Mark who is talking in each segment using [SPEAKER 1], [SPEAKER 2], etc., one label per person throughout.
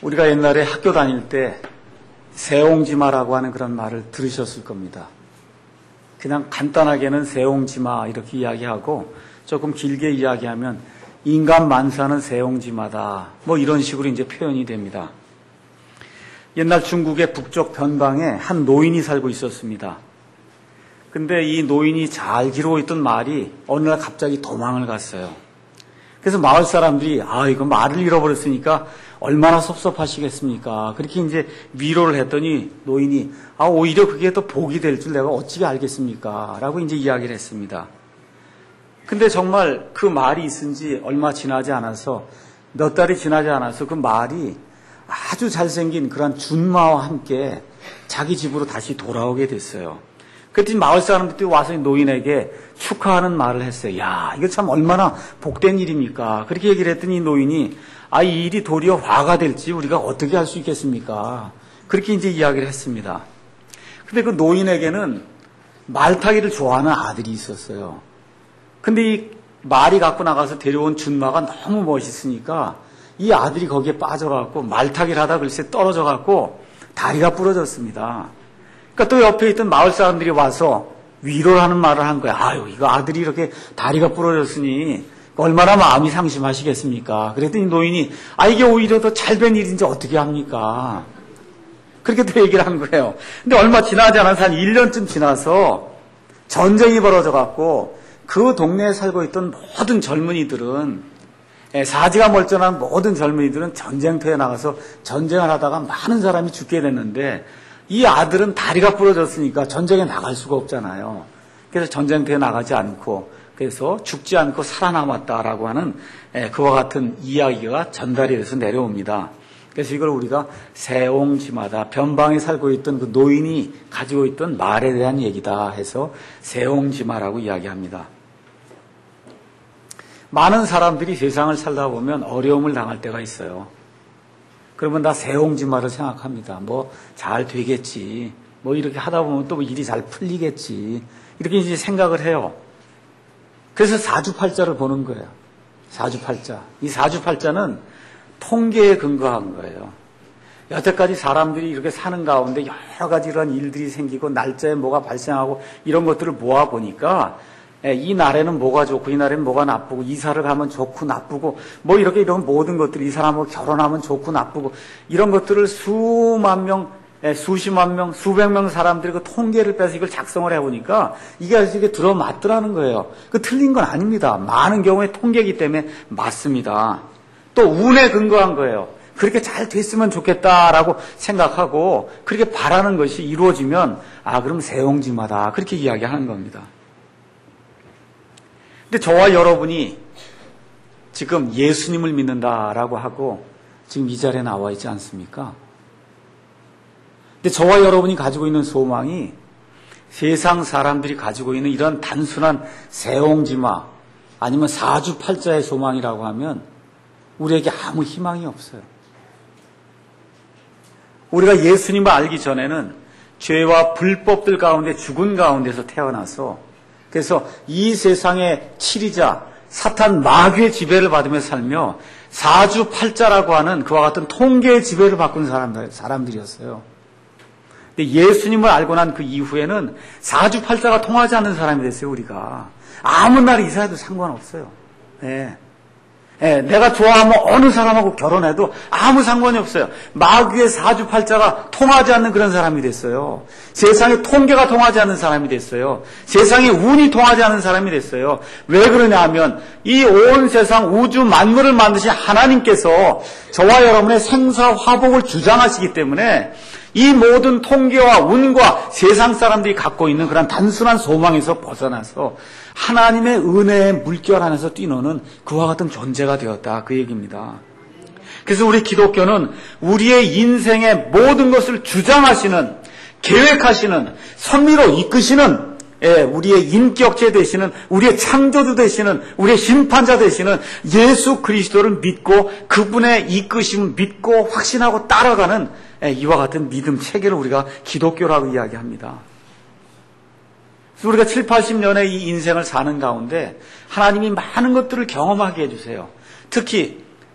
[SPEAKER 1] 우리가 옛날에 학교 다닐 때 새옹지마라고 하는 그런 말을 들으셨을 겁니다. 그냥 간단하게는 새옹지마 이렇게 이야기하고 조금 길게 이야기하면 인간 만사는 새옹지마다 뭐 이런 식으로 이제 표현이 됩니다. 옛날 중국의 북쪽 변방에 한 노인이 살고 있었습니다. 근데 이 노인이 잘 기르고 있던 말이 어느 날 갑자기 도망을 갔어요. 그래서 마을 사람들이 이거 말을 잃어버렸으니까 얼마나 섭섭하시겠습니까? 그렇게 이제 위로를 했더니 노인이 오히려 그게 더 복이 될 줄 내가 어찌 알겠습니까? 라고 이제 이야기를 했습니다. 근데 정말 그 말이 있은 지 얼마 지나지 않아서 몇 달이 지나지 않아서 그 말이 아주 잘생긴 그런 준마와 함께 자기 집으로 다시 돌아오게 됐어요. 그랬더니 마을 사람들이 와서 노인에게 축하하는 말을 했어요. 야, 이거 참 얼마나 복된 일입니까? 그렇게 얘기를 했더니 노인이 이 일이 도리어 화가 될지 우리가 어떻게 할 수 있겠습니까? 그렇게 이제 이야기를 했습니다. 근데 그 노인에게는 말타기를 좋아하는 아들이 있었어요. 근데 이 말이 갖고 나가서 데려온 준마가 너무 멋있으니까 이 아들이 거기에 빠져갖고 말타기를 하다 글쎄 떨어져갖고 다리가 부러졌습니다. 그러니까 또 옆에 있던 마을 사람들이 와서 위로를 하는 말을 한 거야. 이거 아들이 이렇게 다리가 부러졌으니 얼마나 마음이 상심하시겠습니까? 그랬더니 노인이 이게 오히려 더 잘된 일인지 어떻게 합니까? 그렇게 또 얘기를 한 거예요. 근데 얼마 지나지 않아서 한 1년쯤 지나서 전쟁이 벌어져갖고 그 동네에 살고 있던 모든 젊은이들은 사지가 멀쩡한 모든 젊은이들은 전쟁터에 나가서 전쟁을 하다가 많은 사람이 죽게 됐는데 이 아들은 다리가 부러졌으니까 전쟁에 나갈 수가 없잖아요. 그래서 전쟁터에 나가지 않고 그래서 죽지 않고 살아남았다라고 하는 그와 같은 이야기가 전달이 돼서 내려옵니다. 그래서 이걸 우리가 새옹지마다 변방에 살고 있던 그 노인이 가지고 있던 말에 대한 얘기다 해서 새옹지마라고 이야기합니다. 많은 사람들이 세상을 살다 보면 어려움을 당할 때가 있어요. 그러면 다 새옹지마를 생각합니다. 잘 되겠지. 이렇게 하다 보면 또 일이 잘 풀리겠지. 이렇게 이제 생각을 해요. 그래서 사주팔자를 보는 거예요. 사주팔자. 이 사주팔자는 통계에 근거한 거예요. 여태까지 사람들이 이렇게 사는 가운데 여러 가지 이런 일들이 생기고 날짜에 뭐가 발생하고 이런 것들을 모아보니까 이 날에는 뭐가 좋고 이 날에는 뭐가 나쁘고 이사를 가면 좋고 나쁘고 이렇게 이런 모든 것들이 이 사람하고 결혼하면 좋고 나쁘고 이런 것들을 수만 명, 수십만 명, 수백 명 사람들이 그 통계를 빼서 이걸 작성을 해보니까 이게 들어맞더라는 거예요. 그 틀린 건 아닙니다. 많은 경우에 통계이기 때문에 맞습니다. 또 운에 근거한 거예요. 그렇게 잘 됐으면 좋겠다라고 생각하고 그렇게 바라는 것이 이루어지면 그럼 새옹지마다 그렇게 이야기하는 겁니다. 근데 저와 여러분이 지금 예수님을 믿는다라고 하고 지금 이 자리에 나와 있지 않습니까? 근데 저와 여러분이 가지고 있는 소망이 세상 사람들이 가지고 있는 이런 단순한 새옹지마 아니면 사주팔자의 소망이라고 하면 우리에게 아무 희망이 없어요. 우리가 예수님을 알기 전에는 죄와 불법들 가운데 죽은 가운데서 태어나서 그래서 이 세상의 치리자 사탄 마귀의 지배를 받으며 살며 사주팔자라고 하는 그와 같은 통계의 지배를 받은 사람들이었어요. 근데 예수님을 알고 난 그 이후에는 사주팔자가 통하지 않는 사람이 됐어요. 우리가 아무 날 이사해도 상관없어요. 내가 좋아하면 어느 사람하고 결혼해도 아무 상관이 없어요. 마귀의 사주팔자가 통하지 않는 그런 사람이 됐어요. 세상의 통계가 통하지 않는 사람이 됐어요. 세상의 운이 통하지 않는 사람이 됐어요. 왜 그러냐 하면 이 온 세상 우주 만물을 만드신 하나님께서 저와 여러분의 생사 화복을 주장하시기 때문에 이 모든 통계와 운과 세상 사람들이 갖고 있는 그런 단순한 소망에서 벗어나서 하나님의 은혜의 물결 안에서 뛰노는 그와 같은 존재가 되었다. 그 얘기입니다. 그래서 우리 기독교는 우리의 인생의 모든 것을 주장하시는, 계획하시는, 선미로 이끄시는 우리의 인격체 되시는, 우리의 창조주 되시는, 우리의 심판자 되시는 예수 그리스도를 믿고 그분의 이끄심을 믿고 확신하고 따라가는 이와 같은 믿음 체계를 우리가 기독교라고 이야기합니다. 그래서 우리가 7, 80년의 이 인생을 사는 가운데 하나님이 많은 것들을 경험하게 해주세요. 특히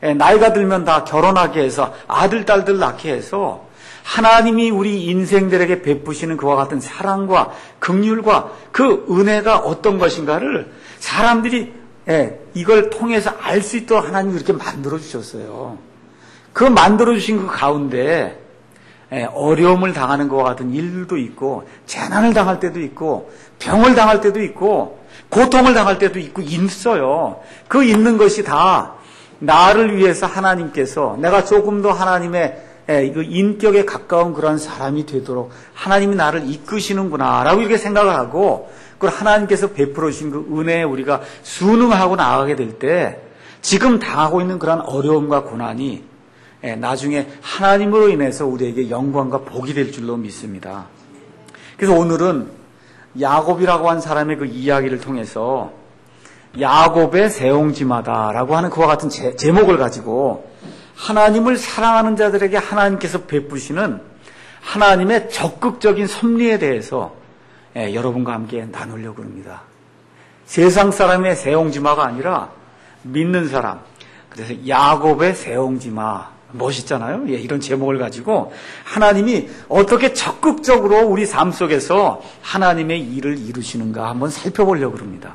[SPEAKER 1] 나이가 들면 다 결혼하게 해서 아들, 딸들 낳게 해서 하나님이 우리 인생들에게 베푸시는 그와 같은 사랑과 긍휼과 그 은혜가 어떤 것인가를 사람들이 이걸 통해서 알 수 있도록 하나님이 그렇게 만들어 주셨어요. 그 만들어 주신 그 가운데 어려움을 당하는 것과 같은 일도 있고 재난을 당할 때도 있고 병을 당할 때도 있고 고통을 당할 때도 있고 있어요. 그 있는 것이 다 나를 위해서 하나님께서 내가 조금 더 하나님의 그 인격에 가까운 그런 사람이 되도록 하나님이 나를 이끄시는구나 라고 이렇게 생각을 하고 그걸 하나님께서 베풀어 주신 그 은혜에 우리가 순응하고 나아가게 될 때 지금 당하고 있는 그런 어려움과 고난이 나중에 하나님으로 인해서 우리에게 영광과 복이 될 줄로 믿습니다. 그래서 오늘은 야곱이라고 한 사람의 그 이야기를 통해서 야곱의 세옹지마다라고 하는 그와 같은 제목을 가지고 하나님을 사랑하는 자들에게 하나님께서 베푸시는 하나님의 적극적인 섭리에 대해서 여러분과 함께 나누려고 합니다. 세상 사람의 세옹지마가 아니라 믿는 사람, 그래서 야곱의 세옹지마, 멋있잖아요. 이런 제목을 가지고 하나님이 어떻게 적극적으로 우리 삶 속에서 하나님의 일을 이루시는가 한번 살펴보려고 합니다.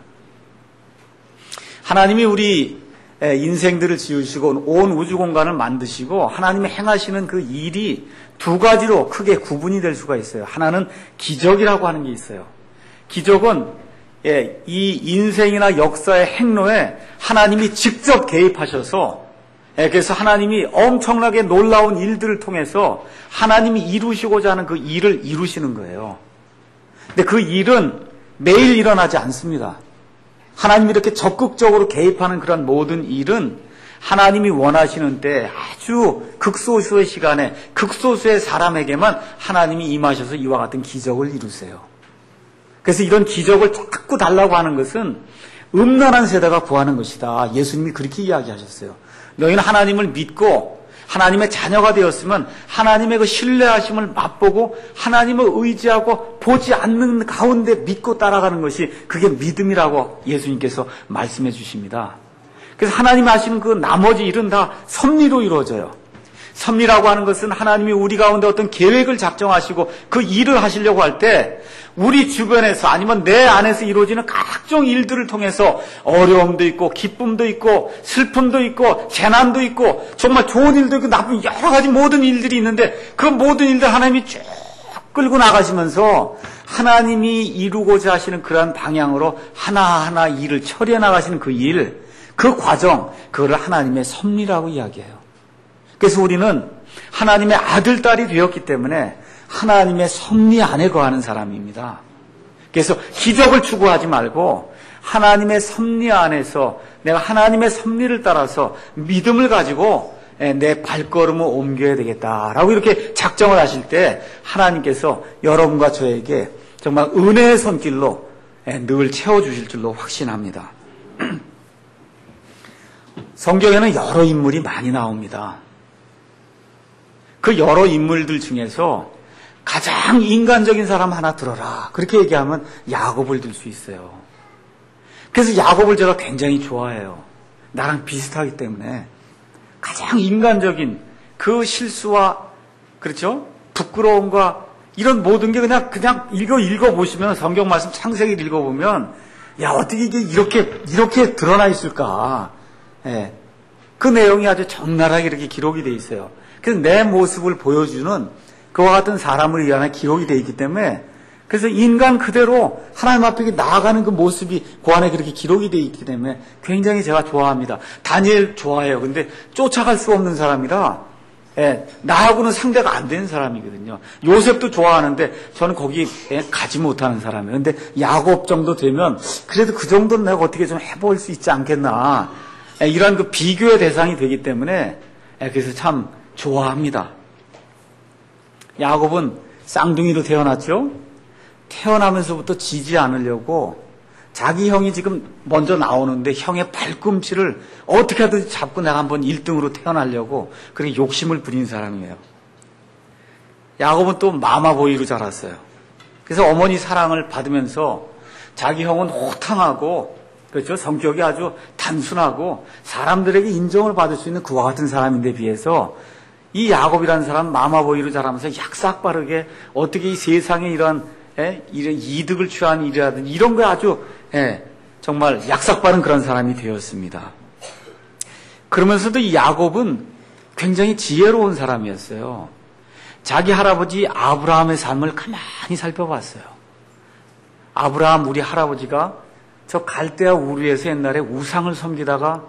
[SPEAKER 1] 하나님이 우리 인생들을 지으시고 온 우주 공간을 만드시고 하나님이 행하시는 그 일이 두 가지로 크게 구분이 될 수가 있어요. 하나는 기적이라고 하는 게 있어요. 기적은 이 인생이나 역사의 행로에 하나님이 직접 개입하셔서 그래서 하나님이 엄청나게 놀라운 일들을 통해서 하나님이 이루시고자 하는 그 일을 이루시는 거예요. 근데 그 일은 매일 일어나지 않습니다. 하나님이 이렇게 적극적으로 개입하는 그런 모든 일은 하나님이 원하시는 때 아주 극소수의 시간에 극소수의 사람에게만 하나님이 임하셔서 이와 같은 기적을 이루세요. 그래서 이런 기적을 자꾸 달라고 하는 것은 음란한 세대가 구하는 것이다. 예수님이 그렇게 이야기하셨어요. 너희는 하나님을 믿고 하나님의 자녀가 되었으면 하나님의 그 신뢰하심을 맛보고 하나님을 의지하고 보지 않는 가운데 믿고 따라가는 것이 그게 믿음이라고 예수님께서 말씀해 주십니다. 그래서 하나님이 하시는 그 나머지 일은 다 섭리로 이루어져요. 섭리라고 하는 것은 하나님이 우리 가운데 어떤 계획을 작정하시고 그 일을 하시려고 할 때 우리 주변에서 아니면 내 안에서 이루어지는 각종 일들을 통해서 어려움도 있고 기쁨도 있고 슬픔도 있고 재난도 있고 정말 좋은 일도 있고 나쁜 여러 가지 모든 일들이 있는데 그 모든 일들 하나님이 쭉 끌고 나가시면서 하나님이 이루고자 하시는 그러한 방향으로 하나하나 일을 처리해 나가시는 그 일, 그 과정, 그거를 하나님의 섭리라고 이야기해요. 그래서 우리는 하나님의 아들, 딸이 되었기 때문에 하나님의 섭리 안에 거하는 사람입니다. 그래서 기적을 추구하지 말고 하나님의 섭리 안에서 내가 하나님의 섭리를 따라서 믿음을 가지고 내 발걸음을 옮겨야 되겠다라고 이렇게 작정을 하실 때 하나님께서 여러분과 저에게 정말 은혜의 손길로 늘 채워주실 줄로 확신합니다. 성경에는 여러 인물이 많이 나옵니다. 그 여러 인물들 중에서 가장 인간적인 사람 하나 들어라. 그렇게 얘기하면 야곱을 들 수 있어요. 그래서 야곱을 제가 굉장히 좋아해요. 나랑 비슷하기 때문에 가장 인간적인 그 실수와 그렇죠? 부끄러움과 이런 모든 게 그냥 읽어보시면 성경 말씀 창세기 읽어보면 야 어떻게 이게 이렇게 드러나 있을까? 그 내용이 아주 적나라하게 이렇게 기록이 돼 있어요. 그래서 내 모습을 보여주는 그와 같은 사람을 위한 기록이 되어 있기 때문에 그래서 인간 그대로 하나님 앞에 나아가는 그 모습이 그 안에 그렇게 기록이 되어 있기 때문에 굉장히 제가 좋아합니다. 다니엘 좋아해요. 근데 쫓아갈 수 없는 사람이라 나하고는 상대가 안 되는 사람이거든요. 요셉도 좋아하는데 저는 거기 가지 못하는 사람이에요. 근데 야곱 정도 되면 그래도 그 정도는 내가 어떻게 좀 해볼 수 있지 않겠나. 이런 그 비교의 대상이 되기 때문에 그래서 참 좋아합니다. 야곱은 쌍둥이로 태어났죠. 태어나면서부터 지지 않으려고 자기 형이 지금 먼저 나오는데 형의 발꿈치를 어떻게 하든지 잡고 내가 한번 1등으로 태어나려고 그렇게 욕심을 부린 사람이에요. 야곱은 또 마마보이로 자랐어요. 그래서 어머니 사랑을 받으면서 자기 형은 호탕하고 그렇죠? 성격이 아주 단순하고 사람들에게 인정을 받을 수 있는 그와 같은 사람인데 비해서 이 야곱이라는 사람 마마보이로 자라면서 약삭빠르게 어떻게 이 세상에 이런 이득을 취한 일이라든지 이런 거에 아주 정말 약삭빠른 그런 사람이 되었습니다. 그러면서도 이 야곱은 굉장히 지혜로운 사람이었어요. 자기 할아버지 아브라함의 삶을 가만히 살펴봤어요. 아브라함 우리 할아버지가 저 갈대아 우르에서 옛날에 우상을 섬기다가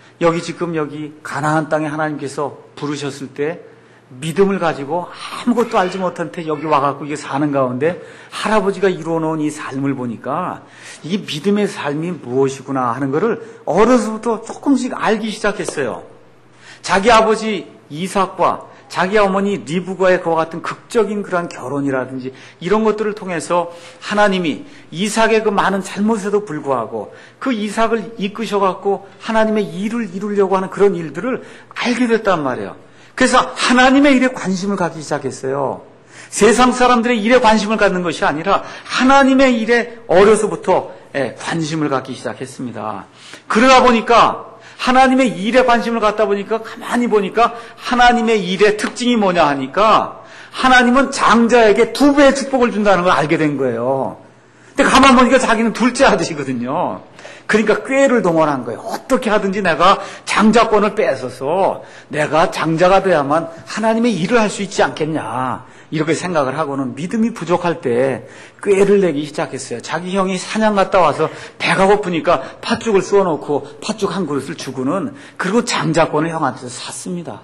[SPEAKER 1] 여기 가나안 땅에 하나님께서 부르셨을 때 믿음을 가지고 아무것도 알지 못한 채 여기 와갖고 이게 사는 가운데 할아버지가 이루어놓은 이 삶을 보니까 이게 믿음의 삶이 무엇이구나 하는 것을 어려서부터 조금씩 알기 시작했어요. 자기 아버지 이삭과 자기 어머니 리브가의 그와 같은 극적인 그러한 결혼이라든지 이런 것들을 통해서 하나님이 이삭의 그 많은 잘못에도 불구하고 그 이삭을 이끄셔갖고 하나님의 일을 이루려고 하는 그런 일들을 알게 됐단 말이에요. 그래서 하나님의 일에 관심을 갖기 시작했어요. 세상 사람들의 일에 관심을 갖는 것이 아니라 하나님의 일에 어려서부터 관심을 갖기 시작했습니다. 그러다 보니까 하나님의 일에 관심을 갖다 보니까 가만히 보니까 하나님의 일의 특징이 뭐냐 하니까 하나님은 장자에게 2배의 축복을 준다는 걸 알게 된 거예요. 근데 가만 보니까 자기는 둘째 아들이거든요. 그러니까 꾀를 동원한 거예요. 어떻게 하든지 내가 장자권을 뺏어서 내가 장자가 돼야만 하나님의 일을 할 수 있지 않겠냐. 이렇게 생각을 하고는 믿음이 부족할 때 꾀를 내기 시작했어요. 자기 형이 사냥 갔다 와서 배가 고프니까 팥죽을 쏘아놓고 팥죽 한 그릇을 주고는 그리고 장자권을 형한테서 샀습니다.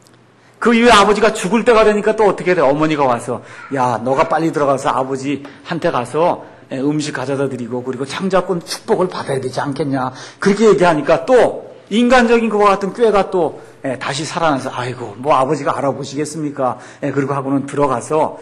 [SPEAKER 1] 그 이후에 아버지가 죽을 때가 되니까 또 어떻게 돼? 어머니가 와서 야 너가 빨리 들어가서 아버지한테 가서 음식 가져다 드리고 그리고 장자권 축복을 받아야 되지 않겠냐. 그렇게 얘기하니까 또 인간적인 그와 같은 꾀가 또 다시 살아나서 아이고 뭐 아버지가 알아보시겠습니까. 그리고 하고는 들어가서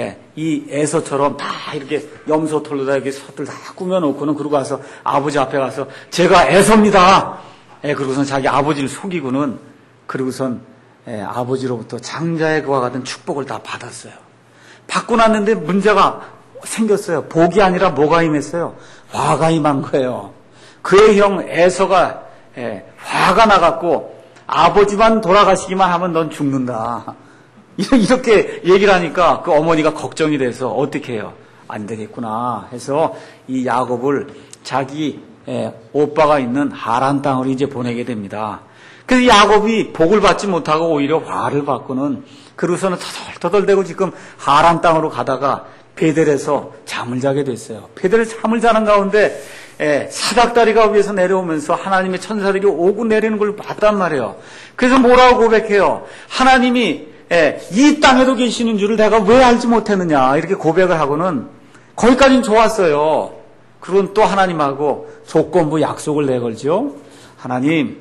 [SPEAKER 1] 이 에서처럼 다 이렇게 염소털로다 이렇게 솥을 다 꾸며놓고는 그러고 가서 아버지 앞에 가서 제가 에서입니다. 그러고선 자기 아버지를 속이고는 그러고선 아버지로부터 장자의 그와 같은 축복을 다 받았어요. 받고 났는데 문제가 생겼어요. 복이 아니라 뭐가 임했어요? 화가 임한 거예요. 그의 형 에서가 화가 나갖고 아버지만 돌아가시기만 하면 넌 죽는다. 이렇게 얘기를 하니까 그 어머니가 걱정이 돼서 어떻게 해요? 안 되겠구나 해서 이 야곱을 자기 오빠가 있는 하란 땅으로 이제 보내게 됩니다. 그래서 야곱이 복을 받지 못하고 오히려 화를 받고는 그러고서는 터덜터덜대고 지금 하란 땅으로 가다가 베델에서 잠을 자게 됐어요. 베델에서 잠을 자는 가운데 사닥다리가 위에서 내려오면서 하나님의 천사들이 오고 내리는 걸 봤단 말이에요. 그래서 뭐라고 고백해요? 하나님이 이 땅에도 계시는 줄을 내가 왜 알지 못했느냐 이렇게 고백을 하고는 거기까지는 좋았어요. 그리고 또 하나님하고 조건부 약속을 내걸죠. 하나님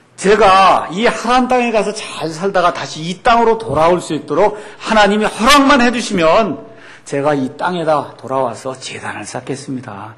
[SPEAKER 1] 제가 이 하란 땅에 가서 잘 살다가 다시 이 땅으로 돌아올 수 있도록 하나님이 허락만 해주시면 제가 이 땅에다 돌아와서 제단을 쌓겠습니다.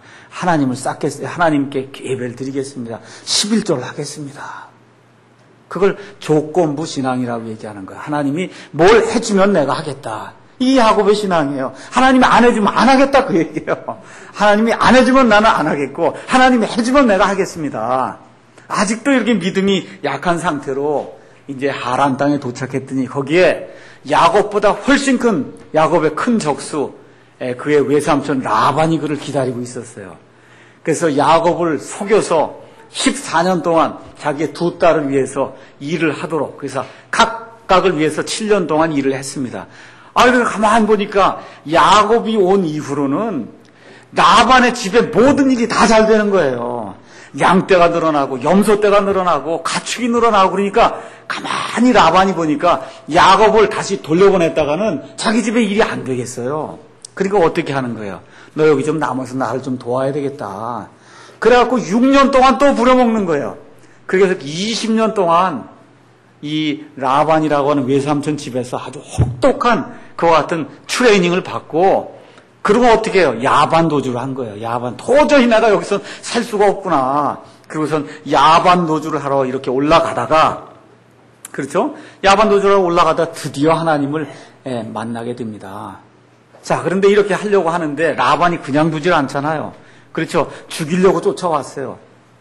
[SPEAKER 1] 하나님께 예배를 드리겠습니다. 11조를 하겠습니다. 그걸 조건부 신앙이라고 얘기하는 거예요. 하나님이 뭘 해주면 내가 하겠다. 이 야곱의 신앙이에요. 하나님이 안 해주면 안 하겠다 그 얘기예요. 하나님이 안 해주면 나는 안 하겠고 하나님이 해주면 내가 하겠습니다. 아직도 이렇게 믿음이 약한 상태로 이제 하란 땅에 도착했더니 거기에 야곱보다 훨씬 큰 야곱의 큰 적수 그의 외삼촌 라반이 그를 기다리고 있었어요. 그래서 야곱을 속여서 14년 동안 자기의 2딸을 위해서 일을 하도록 그래서 각각을 위해서 7년 동안 일을 했습니다. 그래서 가만히 보니까 야곱이 온 이후로는 라반의 집에 모든 일이 다 잘 되는 거예요. 양떼가 늘어나고 염소떼가 늘어나고 가축이 늘어나고 그러니까 가만히 라반이 보니까 야곱을 다시 돌려보냈다가는 자기 집에 일이 안 되겠어요. 그러니까 어떻게 하는 거예요? 너 여기 좀 남아서 나를 좀 도와야 되겠다. 그래갖고 6년 동안 또 부려먹는 거예요. 그래서 20년 동안 이 라반이라고 하는 외삼촌 집에서 아주 혹독한 그와 같은 트레이닝을 받고 그리고 어떻게 해요? 야반 도주를 한 거예요. 야반. 도저히 내가 여기서 살 수가 없구나. 그리고선 야반 도주를 하러 이렇게 올라가다가, 그렇죠? 야반 도주를 하러 올라가다 드디어 하나님을 만나게 됩니다. 자, 그런데 이렇게 하려고 하는데 라반이 그냥 두질 않잖아요. 그렇죠? 죽이려고 쫓아왔어요.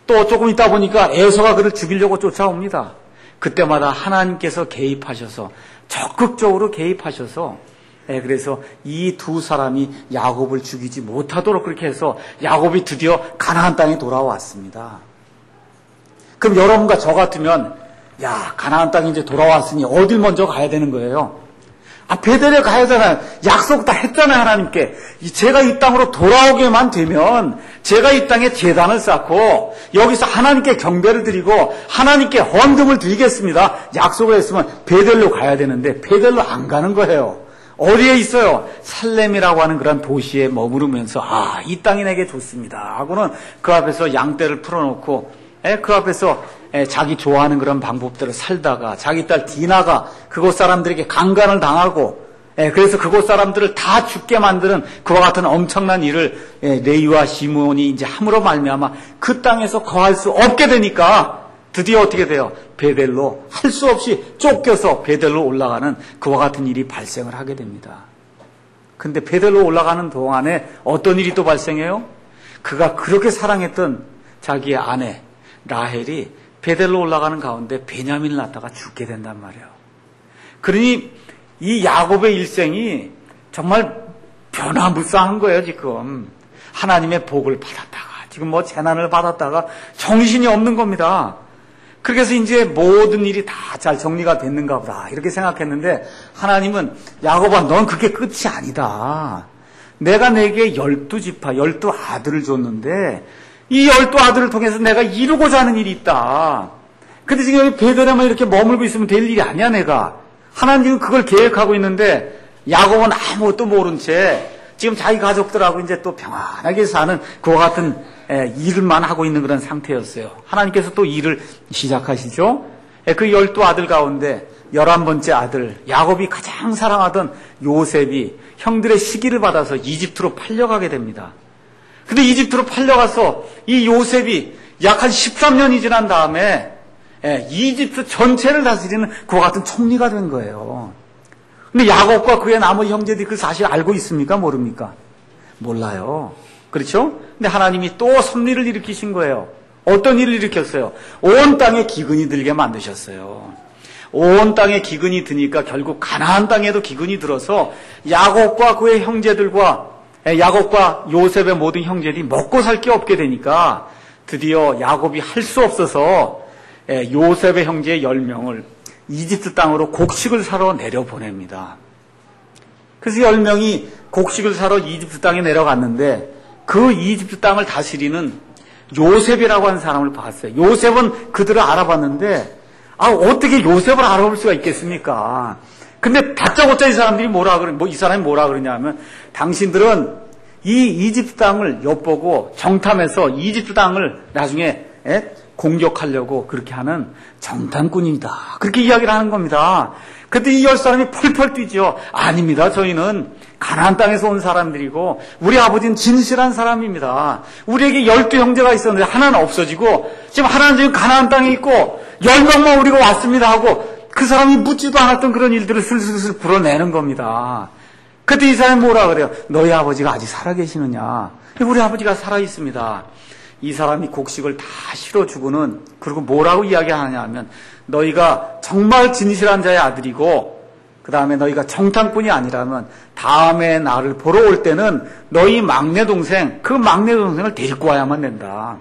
[SPEAKER 1] 또 조금 있다 보니까 에서가 그를 죽이려고 쫓아옵니다. 그때마다 하나님께서 개입하셔서 적극적으로 개입하셔서 그래서 이 두 사람이 야곱을 죽이지 못하도록 그렇게 해서 야곱이 드디어 가나안 땅에 돌아왔습니다. 그럼 여러분과 저 같으면 가나안 땅에 이제 돌아왔으니 어딜 먼저 가야 되는 거예요? 베델에 가야잖아요. 약속 다 했잖아요, 하나님께. 제가 이 땅으로 돌아오게만 되면 제가 이 땅에 제단을 쌓고 여기서 하나님께 경배를 드리고 하나님께 헌금을 드리겠습니다. 약속을 했으면 베델로 가야 되는데 베델로 안 가는 거예요. 어디에 있어요? 살렘이라고 하는 그런 도시에 머무르면서 이 땅이 내게 좋습니다 하고는 그 앞에서 양떼를 풀어놓고 그 앞에서 자기 좋아하는 그런 방법대로 살다가 자기 딸 디나가 그곳 사람들에게 강간을 당하고 그래서 그곳 사람들을 다 죽게 만드는 그와 같은 엄청난 일을 레위와 시므온이 이제 함으로 말미암아 그 땅에서 거할 수 없게 되니까 드디어 어떻게 돼요? 베델로 할 수 없이 쫓겨서 베델로 올라가는 그와 같은 일이 발생을 하게 됩니다. 근데 베델로 올라가는 동안에 어떤 일이 또 발생해요? 그가 그렇게 사랑했던 자기의 아내 라헬이 베델로 올라가는 가운데 베냐민을 낳다가 죽게 된단 말이에요. 그러니 이 야곱의 일생이 정말 변화무쌍한 거예요, 지금. 하나님의 복을 받았다가, 지금 재난을 받았다가 정신이 없는 겁니다. 그래서 이제 모든 일이 다 잘 정리가 됐는가 보다, 이렇게 생각했는데, 하나님은, 야곱아, 넌 그게 끝이 아니다. 내가 내게 12지파, 12아들을 줬는데, 이 12아들을 통해서 내가 이루고자 하는 일이 있다. 근데 지금 여기 베델에만 이렇게 머물고 있으면 될 일이 아니야, 내가. 하나님은 그걸 계획하고 있는데, 야곱은 아무것도 모른 채, 지금 자기 가족들하고 이제 또 평안하게 사는 그와 같은 일만 하고 있는 그런 상태였어요. 하나님께서 또 일을 시작하시죠. 그 12아들 가운데 11번째 아들, 야곱이 가장 사랑하던 요셉이 형들의 시기를 받아서 이집트로 팔려가게 됩니다. 근데 이집트로 팔려가서 이 요셉이 약 한 13년이 지난 다음에 이집트 전체를 다스리는 그와 같은 총리가 된 거예요. 근데 야곱과 그의 나머지 형제들이 그 사실 알고 있습니까? 모릅니까? 몰라요. 그렇죠? 근데 하나님이 또 섭리를 일으키신 거예요. 어떤 일을 일으켰어요? 온 땅에 기근이 들게 만드셨어요. 온 땅에 기근이 드니까 결국 가나안 땅에도 기근이 들어서 야곱과 그의 형제들과 야곱과 요셉의 모든 형제들이 먹고 살 게 없게 되니까 드디어 야곱이 할 수 없어서 요셉의 형제 10명을 이집트 땅으로 곡식을 사러 내려보냅니다. 그래서 10명이 곡식을 사러 이집트 땅에 내려갔는데 그 이집트 땅을 다스리는 요셉이라고 하는 사람을 봤어요. 요셉은 그들을 알아봤는데 어떻게 요셉을 알아볼 수가 있겠습니까? 근데 다짜고짜 이 사람들이 이 사람이 뭐라 그러냐면 당신들은 이 이집트 땅을 엿보고 정탐해서 이집트 땅을 나중에 공격하려고 그렇게 하는 정탐꾼이다. 그렇게 이야기를 하는 겁니다. 그때 이 10사람이 펄펄 뛰죠. 아닙니다. 저희는 가나안 땅에서 온 사람들이고 우리 아버지는 진실한 사람입니다. 우리에게 12형제가 있었는데 하나는 없어지고 지금 하나는 지금 가나안 땅에 있고 10명만 우리가 왔습니다 하고 그 사람이 묻지도 않았던 그런 일들을 슬슬슬 불어내는 겁니다. 그때 이 사람이 뭐라 그래요? 너희 아버지가 아직 살아계시느냐? 우리 아버지가 살아있습니다. 이 사람이 곡식을 다 실어주고는 그리고 뭐라고 이야기하냐 하면 너희가 정말 진실한 자의 아들이고 그 다음에 너희가 정탐꾼이 아니라면 다음에 나를 보러 올 때는 너희 막내 동생, 그 막내 동생을 데리고 와야만 된다.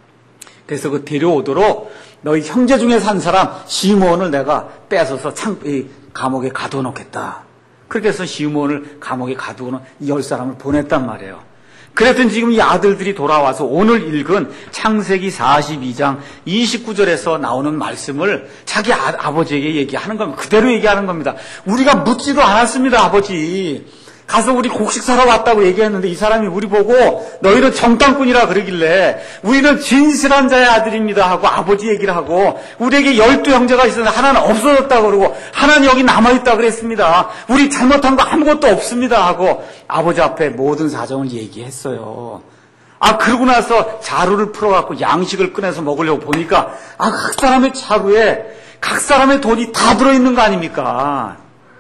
[SPEAKER 1] 그래서 그 데려오도록 너희 형제 중에 산 사람 시므온을 내가 뺏어서 감옥에 가둬놓겠다. 그렇게 해서 시므온을 감옥에 가두고는 10사람을 보냈단 말이에요. 그랬더니 지금 이 아들들이 돌아와서 오늘 읽은 창세기 42장 29절에서 나오는 말씀을 자기 아버지에게 얘기하는 겁니다. 그대로 얘기하는 겁니다. 우리가 묻지도 않았습니다, 아버지. 가서 우리 곡식 사러 왔다고 얘기했는데 이 사람이 우리 보고 너희는 정탐꾼이라 그러길래 우리는 진실한 자의 아들입니다 하고 아버지 얘기를 하고 우리에게 12형제가 있었는데 하나는 없어졌다고 그러고 하나는 여기 남아있다고 그랬습니다. 우리 잘못한 거 아무것도 없습니다 하고 아버지 앞에 모든 사정을 얘기했어요. 그러고 나서 자루를 풀어갖고 양식을 꺼내서 먹으려고 보니까 각 사람의 자루에 각 사람의 돈이 다 들어있는 거 아닙니까?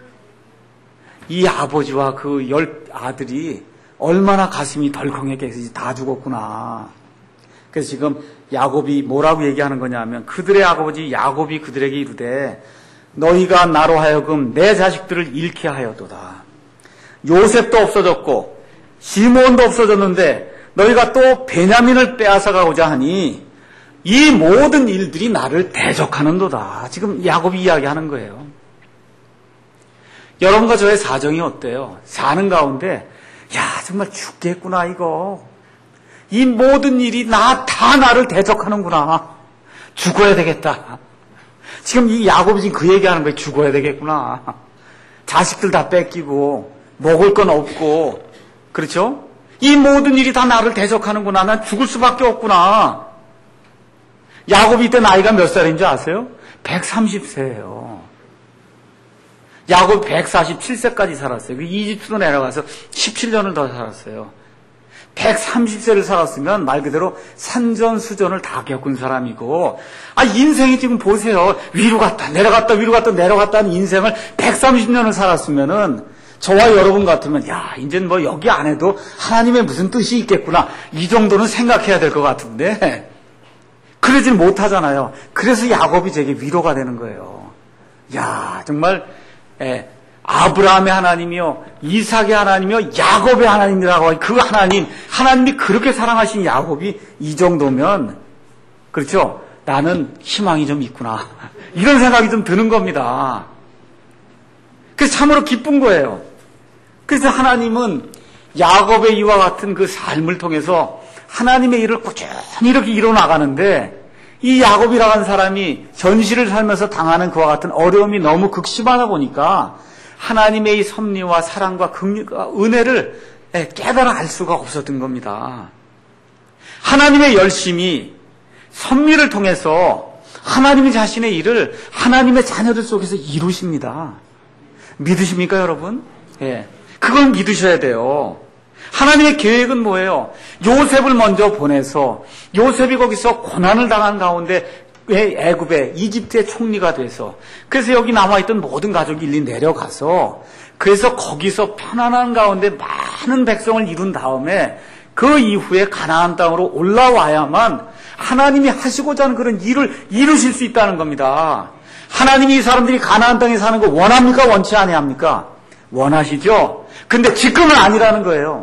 [SPEAKER 1] 이 아버지와 그 10 아들이 얼마나 가슴이 덜컹했겠지. 다 죽었구나. 그래서 지금 야곱이 뭐라고 얘기하는 거냐면 그들의 아버지 야곱이 그들에게 이르되 너희가 나로 하여금 내 자식들을 잃게 하였도다. 요셉도 없어졌고 시몬도 없어졌는데 너희가 또 베냐민을 빼앗아가고자 하니 이 모든 일들이 나를 대적하는도다. 지금 야곱이 이야기하는 거예요. 여러분과 저의 사정이 어때요? 사는 가운데 야 정말 죽겠구나 이거. 이 모든 일이 다 나를 대적하는구나. 죽어야 되겠다. 지금 이 야곱이 지금 그 얘기하는 거예요. 죽어야 되겠구나. 자식들 다 뺏기고 먹을 건 없고 그렇죠? 이 모든 일이 다 나를 대적하는구나. 난 죽을 수밖에 없구나. 야곱이 이때 나이가 몇 살인 줄 아세요? 130세예요. 야곱이 147세까지 살았어요. 그 이집트로 내려가서 17년을 더 살았어요. 130세를 살았으면 말 그대로 산전수전을 다 겪은 사람이고, 인생이 지금 보세요. 위로 갔다 내려갔다 위로 갔다 내려갔다는 인생을 130년을 살았으면은 저와 여러분 같으면 이제는 뭐 여기 안에도 하나님의 무슨 뜻이 있겠구나 이 정도는 생각해야 될 것 같은데 그러질 못하잖아요. 그래서 야곱이 제게 위로가 되는 거예요. 정말 아브라함의 하나님이요 이삭의 하나님이요 야곱의 하나님이라고 그 하나님이 그렇게 사랑하신 야곱이 이 정도면 그렇죠? 나는 희망이 좀 있구나 이런 생각이 좀 드는 겁니다. 그래서 참으로 기쁜 거예요. 그래서 하나님은 야곱의 이와 같은 그 삶을 통해서 하나님의 일을 꾸준히 이렇게 이뤄나가는데 이 야곱이라는 사람이 전시를 살면서 당하는 그와 같은 어려움이 너무 극심하다 보니까 하나님의 이 섭리와 사랑과 긍휼과 은혜를 깨달아 알 수가 없었던 겁니다. 하나님의 열심이 섭리를 통해서 하나님이 자신의 일을 하나님의 자녀들 속에서 이루십니다. 믿으십니까 여러분? 그걸 믿으셔야 돼요. 하나님의 계획은 뭐예요? 요셉을 먼저 보내서 요셉이 거기서 고난을 당한 가운데 애굽의 이집트의 총리가 돼서 그래서 여기 남아있던 모든 가족이 일일이 내려가서 그래서 거기서 편안한 가운데 많은 백성을 이룬 다음에 그 이후에 가나안 땅으로 올라와야만 하나님이 하시고자 하는 그런 일을 이루실 수 있다는 겁니다. 하나님이 이 사람들이 가나안 땅에 사는 거 원합니까? 원치 아니합니까? 원하시죠? 근데 지금은 아니라는 거예요.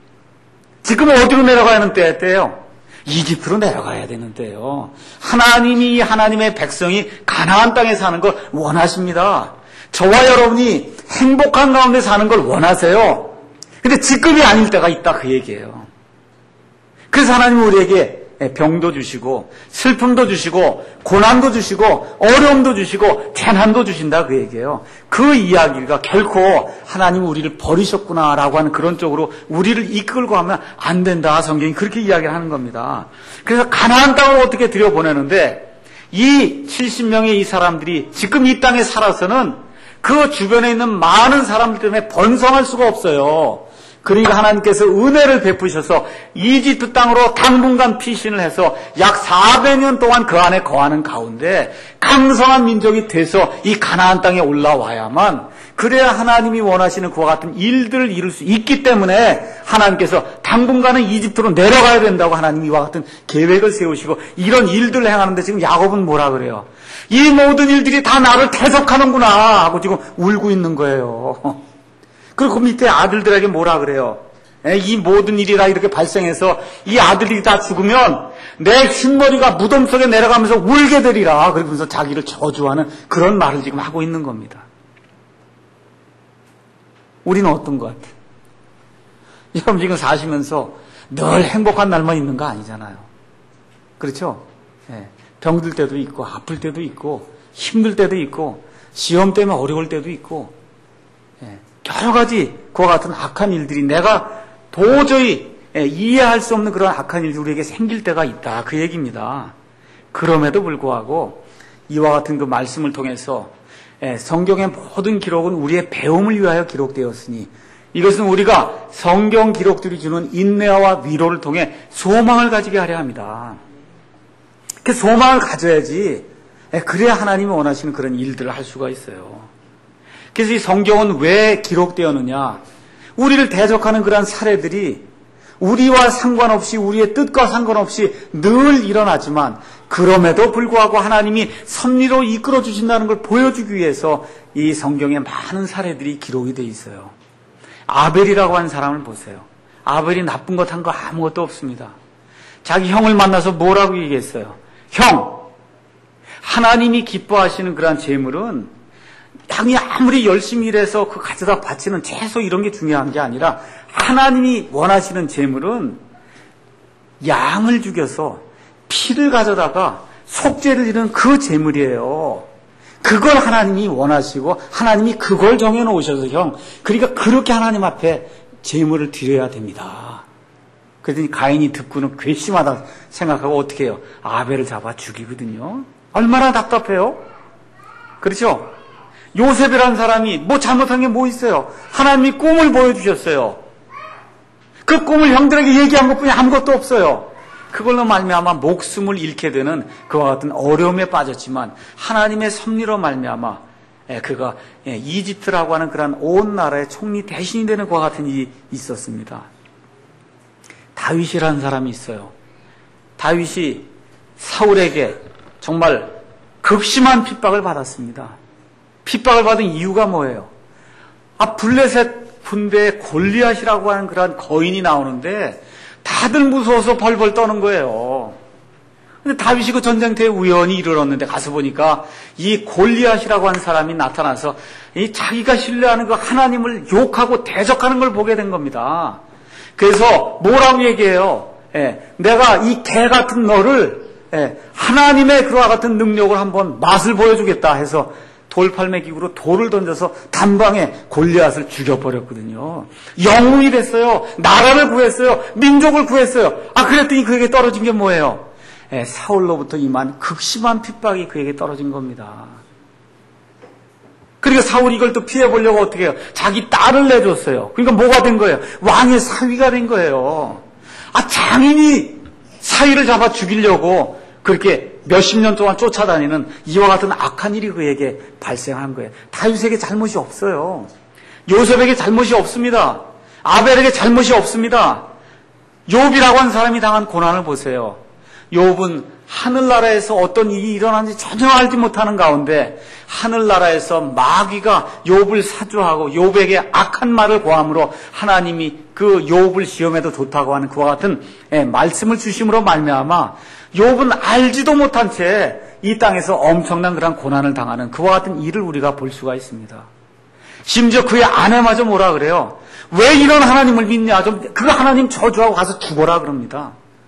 [SPEAKER 1] 지금은 어디로 내려가야 하는 때예요? 이집트로 내려가야 되는 때예요. 하나님이 하나님의 백성이 가나안 땅에 사는 걸 원하십니다. 저와 여러분이 행복한 가운데 사는 걸 원하세요. 근데 지금이 아닐 때가 있다 그 얘기예요. 그래서 하나님은 우리에게 병도 주시고 슬픔도 주시고 고난도 주시고 어려움도 주시고 재난도 주신다 그 얘기예요. 그 이야기가 결코 하나님은 우리를 버리셨구나라고 하는 그런 쪽으로 우리를 이끌고 하면 안 된다. 성경이 그렇게 이야기를 하는 겁니다. 그래서 가나안 땅을 어떻게 들여보내는데 이 70명의 이 사람들이 지금 이 땅에 살아서는 그 주변에 있는 많은 사람들 때문에 번성할 수가 없어요. 그러니까 하나님께서 은혜를 베푸셔서 이집트 땅으로 당분간 피신을 해서 약 400년 동안 그 안에 거하는 가운데 강성한 민족이 돼서 이 가나안 땅에 올라와야만 그래야 하나님이 원하시는 그와 같은 일들을 이룰 수 있기 때문에 하나님께서 당분간은 이집트로 내려가야 된다고 하나님이 이와 같은 계획을 세우시고 이런 일들을 행하는데 지금 야곱은 뭐라 그래요? 이 모든 일들이 다 나를 대적하는구나 하고 지금 울고 있는 거예요. 그리고 그 밑에 아들들에게 뭐라 그래요? 이 모든 일이 다 이렇게 발생해서 이 아들이 다 죽으면 내 흰머리가 무덤 속에 내려가면서 울게 되리라. 그러면서 자기를 저주하는 그런 말을 지금 하고 있는 겁니다. 우리는 어떤 것 같아요? 여러분 지금 사시면서 늘 행복한 날만 있는 거 아니잖아요. 그렇죠? 병들 때도 있고 아플 때도 있고 힘들 때도 있고 시험 때문에 어려울 때도 있고 여러 가지 그와 같은 악한 일들이 내가 도저히 이해할 수 없는 그런 악한 일들이 우리에게 생길 때가 있다. 그 얘기입니다. 그럼에도 불구하고 이와 같은 그 말씀을 통해서 성경의 모든 기록은 우리의 배움을 위하여 기록되었으니 이것은 우리가 성경 기록들이 주는 인내와 위로를 통해 소망을 가지게 하려 합니다. 그 소망을 가져야지 그래야 하나님이 원하시는 그런 일들을 할 수가 있어요. 그래서 이 성경은 왜 기록되었느냐? 우리를 대적하는 그러한 사례들이 우리와 상관없이, 우리의 뜻과 상관없이 늘 일어나지만 그럼에도 불구하고 하나님이 섭리로 이끌어 주신다는 걸 보여주기 위해서 이 성경에 많은 사례들이 기록이 되어 있어요. 아벨이라고 하는 사람을 보세요. 아벨이 나쁜 것 한 거 아무것도 없습니다. 자기 형을 만나서 뭐라고 얘기했어요? 형, 하나님이 기뻐하시는 그러한 재물은 양이 아무리 열심히 일해서 그 가져다 바치는 채소 이런 게 중요한 게 아니라 하나님이 원하시는 재물은 양을 죽여서 피를 가져다가 속죄를 이루는 그 재물이에요. 그걸 하나님이 원하시고 하나님이 그걸 정해놓으셔서 형, 그러니까 그렇게 하나님 앞에 재물을 드려야 됩니다. 그랬더니 가인이 듣고는 괘씸하다 생각하고 어떻게 해요? 아벨을 잡아 죽이거든요. 얼마나 답답해요? 그렇죠? 요셉이라는 사람이 뭐 잘못한 게 뭐 있어요? 하나님이 꿈을 보여주셨어요. 그 꿈을 형들에게 얘기한 것뿐이 아무것도 없어요. 그걸로 말미암아 목숨을 잃게 되는 그와 같은 어려움에 빠졌지만 하나님의 섭리로 말미암아 그가 이집트라고 하는 그런 온 나라의 총리 대신이 되는 그와 같은 일이 있었습니다. 다윗이라는 사람이 있어요. 다윗이 사울에게 정말 극심한 핍박을 받았습니다. 핍박을 받은 이유가 뭐예요? 블레셋 군대에 골리앗이라고 하는 그런 거인이 나오는데 다들 무서워서 벌벌 떠는 거예요. 근데 다윗이 그 전쟁터에 우연히 이르렀는데 가서 보니까 이 골리앗이라고 하는 사람이 나타나서 이 자기가 신뢰하는 그 하나님을 욕하고 대적하는 걸 보게 된 겁니다. 그래서 뭐라고 얘기해요? 내가 이 개 같은 너를 하나님의 그와 같은 능력을 한번 맛을 보여주겠다 해서 돌팔매기구로 돌을 던져서 단방에 골리앗을 죽여버렸거든요. 영웅이 됐어요. 나라를 구했어요. 민족을 구했어요. 그랬더니 그에게 떨어진 게 뭐예요? 사울로부터 임한 극심한 핍박이 그에게 떨어진 겁니다. 그러니까 사울이 이걸 또 피해보려고 어떻게 해요? 자기 딸을 내줬어요. 그러니까 뭐가 된 거예요? 왕의 사위가 된 거예요. 장인이 사위를 잡아 죽이려고 그렇게 몇십 년 동안 쫓아다니는 이와 같은 악한 일이 그에게 발생한 거예요. 다윗에게 잘못이 없어요. 요셉에게 잘못이 없습니다. 아벨에게 잘못이 없습니다. 욥이라고 하는 사람이 당한 고난을 보세요. 욥은 하늘나라에서 어떤 일이 일어나는지 전혀 알지 못하는 가운데 하늘나라에서 마귀가 욥을 사주하고 욥에게 악한 말을 고함으로 하나님이 그 욥을 시험해도 좋다고 하는 그와 같은 말씀을 주심으로 말미암아 욥은 알지도 못한 채 이 땅에서 엄청난 그런 고난을 당하는 그와 같은 일을 우리가 볼 수가 있습니다. 심지어 그의 아내마저 뭐라 그래요? 왜 이런 하나님을 믿냐? 그 하나님 저주하고 가서 죽어라 그럽니다.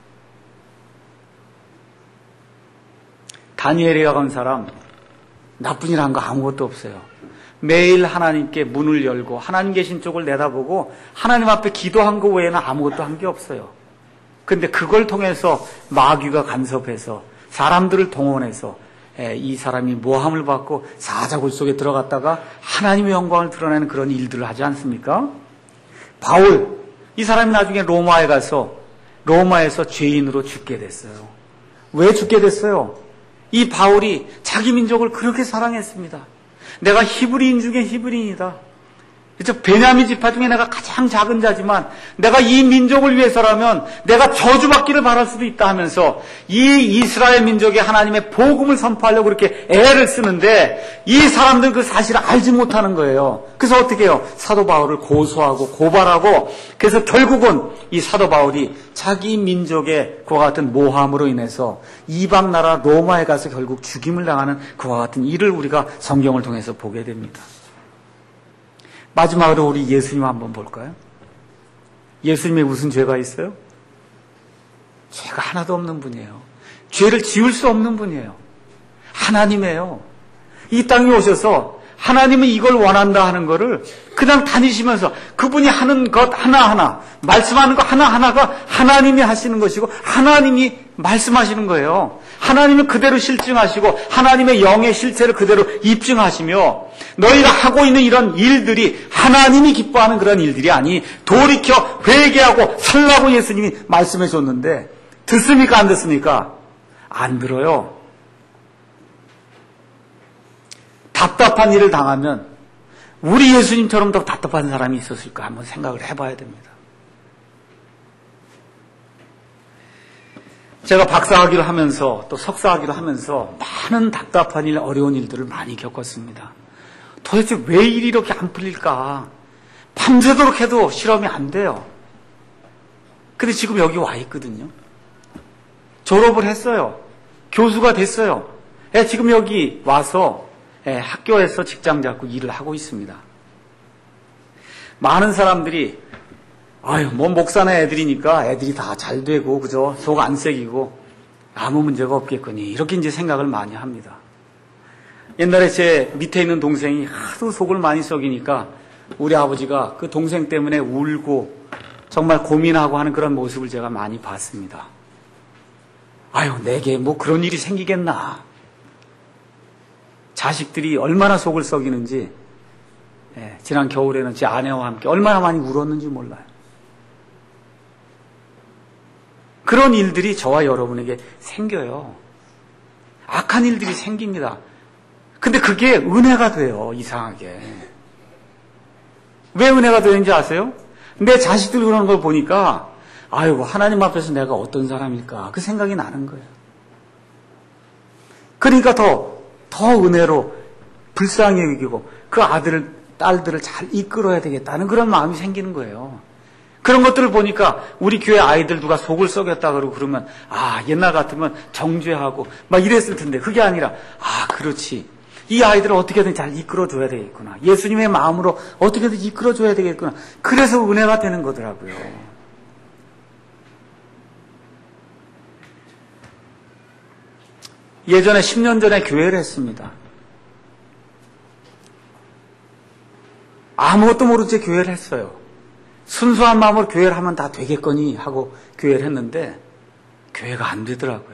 [SPEAKER 1] 다니엘이라고 하는 사람 나쁜 일 한 거 아무것도 없어요. 매일 하나님께 문을 열고 하나님 계신 쪽을 내다보고 하나님 앞에 기도한 거 외에는 아무것도 한 게 없어요. 근데 그걸 통해서 마귀가 간섭해서 사람들을 동원해서 이 사람이 모함을 받고 사자굴 속에 들어갔다가 하나님의 영광을 드러내는 그런 일들을 하지 않습니까? 바울, 이 사람이 나중에 로마에 가서 로마에서 죄인으로 죽게 됐어요. 왜 죽게 됐어요? 이 바울이 자기 민족을 그렇게 사랑했습니다. 내가 히브리인 중에 히브리인이다. 그렇죠? 베냐민 지파 중에 내가 가장 작은 자지만 내가 이 민족을 위해서라면 내가 저주받기를 바랄 수도 있다 하면서 이 이스라엘 민족의 하나님의 복음을 선포하려고 그렇게 애를 쓰는데 이 사람들은 그 사실을 알지 못하는 거예요. 그래서 어떻게 해요? 사도 바울을 고소하고 고발하고 그래서 결국은 이 사도 바울이 자기 민족의 그와 같은 모함으로 인해서 이방 나라 로마에 가서 결국 죽임을 당하는 그와 같은 일을 우리가 성경을 통해서 보게 됩니다. 마지막으로 우리 예수님 한번 볼까요? 예수님에 무슨 죄가 있어요? 죄가 하나도 없는 분이에요. 죄를 지을 수 없는 분이에요. 하나님이에요. 이 땅에 오셔서 하나님은 이걸 원한다 하는 거를 그냥 다니시면서 그분이 하는 것 하나하나, 말씀하는 것 하나하나가 하나님이 하시는 것이고 하나님이 말씀하시는 거예요. 하나님을 그대로 실증하시고 하나님의 영의 실체를 그대로 입증하시며 너희가 하고 있는 이런 일들이 하나님이 기뻐하는 그런 일들이 아니 돌이켜 회개하고 살라고 예수님이 말씀해 줬는데 듣습니까? 안 듣습니까? 안 들어요. 답답한 일을 당하면 우리 예수님처럼 더 답답한 사람이 있었을까 한번 생각을 해봐야 됩니다. 제가 박사학위를 하면서 또 석사학위를 하면서 많은 답답한 일, 어려운 일들을 많이 겪었습니다. 도대체 왜 일이 이렇게 안 풀릴까? 밤새도록 해도 실험이 안 돼요. 근데 지금 여기 와 있거든요. 졸업을 했어요. 교수가 됐어요. 지금 여기 와서 학교에서 직장 잡고 일을 하고 있습니다. 많은 사람들이 뭐 목사나 애들이니까 애들이 다 잘 되고 그죠? 속 안 새기고 아무 문제가 없겠거니 이렇게 이제 생각을 많이 합니다. 옛날에 제 밑에 있는 동생이 하도 속을 많이 썩이니까 우리 아버지가 그 동생 때문에 울고 정말 고민하고 하는 그런 모습을 제가 많이 봤습니다. 내게 뭐 그런 일이 생기겠나. 자식들이 얼마나 속을 썩이는지 지난 겨울에는 제 아내와 함께 얼마나 많이 울었는지 몰라요. 그런 일들이 저와 여러분에게 생겨요. 악한 일들이 생깁니다. 근데 그게 은혜가 돼요, 이상하게. 왜 은혜가 되는지 아세요? 내 자식들 그러는 걸 보니까 하나님 앞에서 내가 어떤 사람일까 그 생각이 나는 거예요. 그러니까 더 은혜로 불쌍히 여기고 그 아들을 딸들을 잘 이끌어야 되겠다는 그런 마음이 생기는 거예요. 그런 것들을 보니까 우리 교회 아이들 누가 속을 썩였다 그러면 옛날 같으면 정죄하고 막 이랬을 텐데 그게 아니라 그렇지. 이 아이들을 어떻게든 잘 이끌어줘야 되겠구나. 예수님의 마음으로 어떻게든 이끌어줘야 되겠구나. 그래서 은혜가 되는 거더라고요. 예전에 10년 전에 교회를 했습니다. 아무것도 모른 채 교회를 했어요. 순수한 마음으로 교회를 하면 다 되겠거니 하고 교회를 했는데 교회가 안 되더라고요.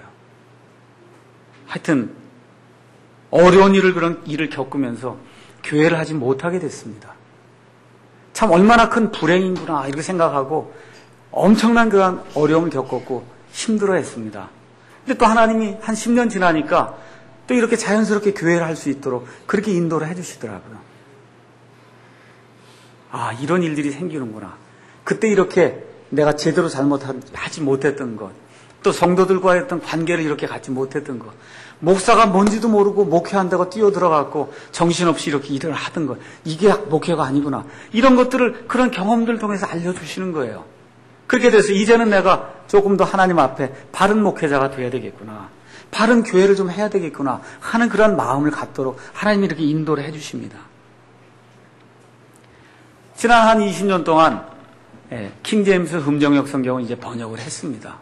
[SPEAKER 1] 하여튼 어려운 그런 일을 겪으면서 교회를 하지 못하게 됐습니다. 참 얼마나 큰 불행인구나 이렇게 생각하고 엄청난 그런 어려움을 겪었고 힘들어했습니다. 근데 또 하나님이 한 10년 지나니까 또 이렇게 자연스럽게 교회를 할 수 있도록 그렇게 인도를 해주시더라고요. 이런 일들이 생기는구나. 그때 이렇게 내가 제대로 하지 못했던 것, 또 성도들과 했던 관계를 이렇게 갖지 못했던 것, 목사가 뭔지도 모르고 목회한다고 뛰어들어갔고 정신없이 이렇게 일을 하던 것, 이게 목회가 아니구나. 이런 것들을 그런 경험들 통해서 알려주시는 거예요. 그렇게 돼서 이제는 내가 조금 더 하나님 앞에 바른 목회자가 돼야 되겠구나. 바른 교회를 좀 해야 되겠구나 하는 그런 마음을 갖도록 하나님이 이렇게 인도를 해주십니다. 지난 한 20년 동안 킹제임스 흠정역 성경을 이제 번역을 했습니다.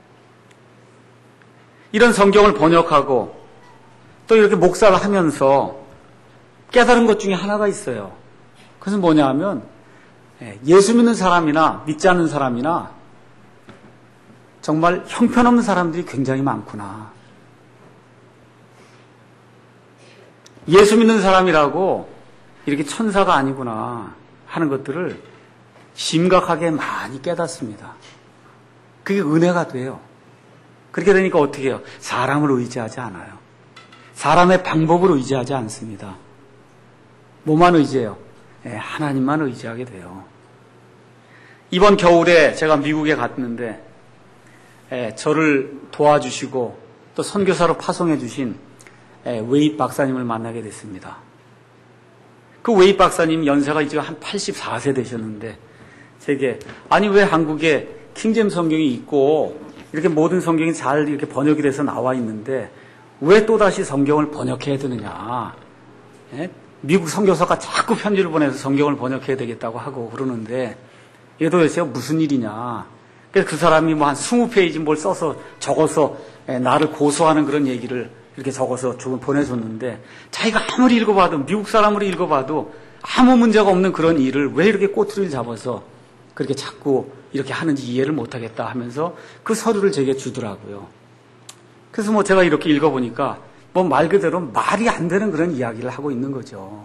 [SPEAKER 1] 이런 성경을 번역하고 또 이렇게 목사를 하면서 깨달은 것 중에 하나가 있어요. 그것은 뭐냐 하면 예수 믿는 사람이나 믿지 않는 사람이나 정말 형편없는 사람들이 굉장히 많구나. 예수 믿는 사람이라고 이렇게 천사가 아니구나 하는 것들을 심각하게 많이 깨닫습니다. 그게 은혜가 돼요. 그렇게 되니까 어떻게 해요? 사람을 의지하지 않아요. 사람의 방법을 의지하지 않습니다. 뭐만 의지해요? 하나님만 의지하게 돼요. 이번 겨울에 제가 미국에 갔는데 저를 도와주시고 또 선교사로 파송해 주신 웨이 박사님을 만나게 됐습니다. 그 웨이 박사님 연세가 이제 한 84세 되셨는데 제게 왜 한국에 킹제임스 성경이 있고 이렇게 모든 성경이 잘 이렇게 번역이 돼서 나와 있는데 왜 또다시 성경을 번역해야 되느냐. 미국 선교사가 자꾸 편지를 보내서 성경을 번역해야 되겠다고 하고 그러는데 이게 도대체 무슨 일이냐. 그래서 그 사람이 한 20페이지 뭘 써서 적어서 나를 고소하는 그런 얘기를 이렇게 적어서 조금 보내줬는데 자기가 아무리 읽어봐도 미국 사람으로 읽어봐도 아무 문제가 없는 그런 일을 왜 이렇게 꼬투리를 잡아서 그렇게 자꾸 이렇게 하는지 이해를 못하겠다 하면서 그 서류를 제게 주더라고요. 그래서 제가 이렇게 읽어보니까 말 그대로 말이 안 되는 그런 이야기를 하고 있는 거죠.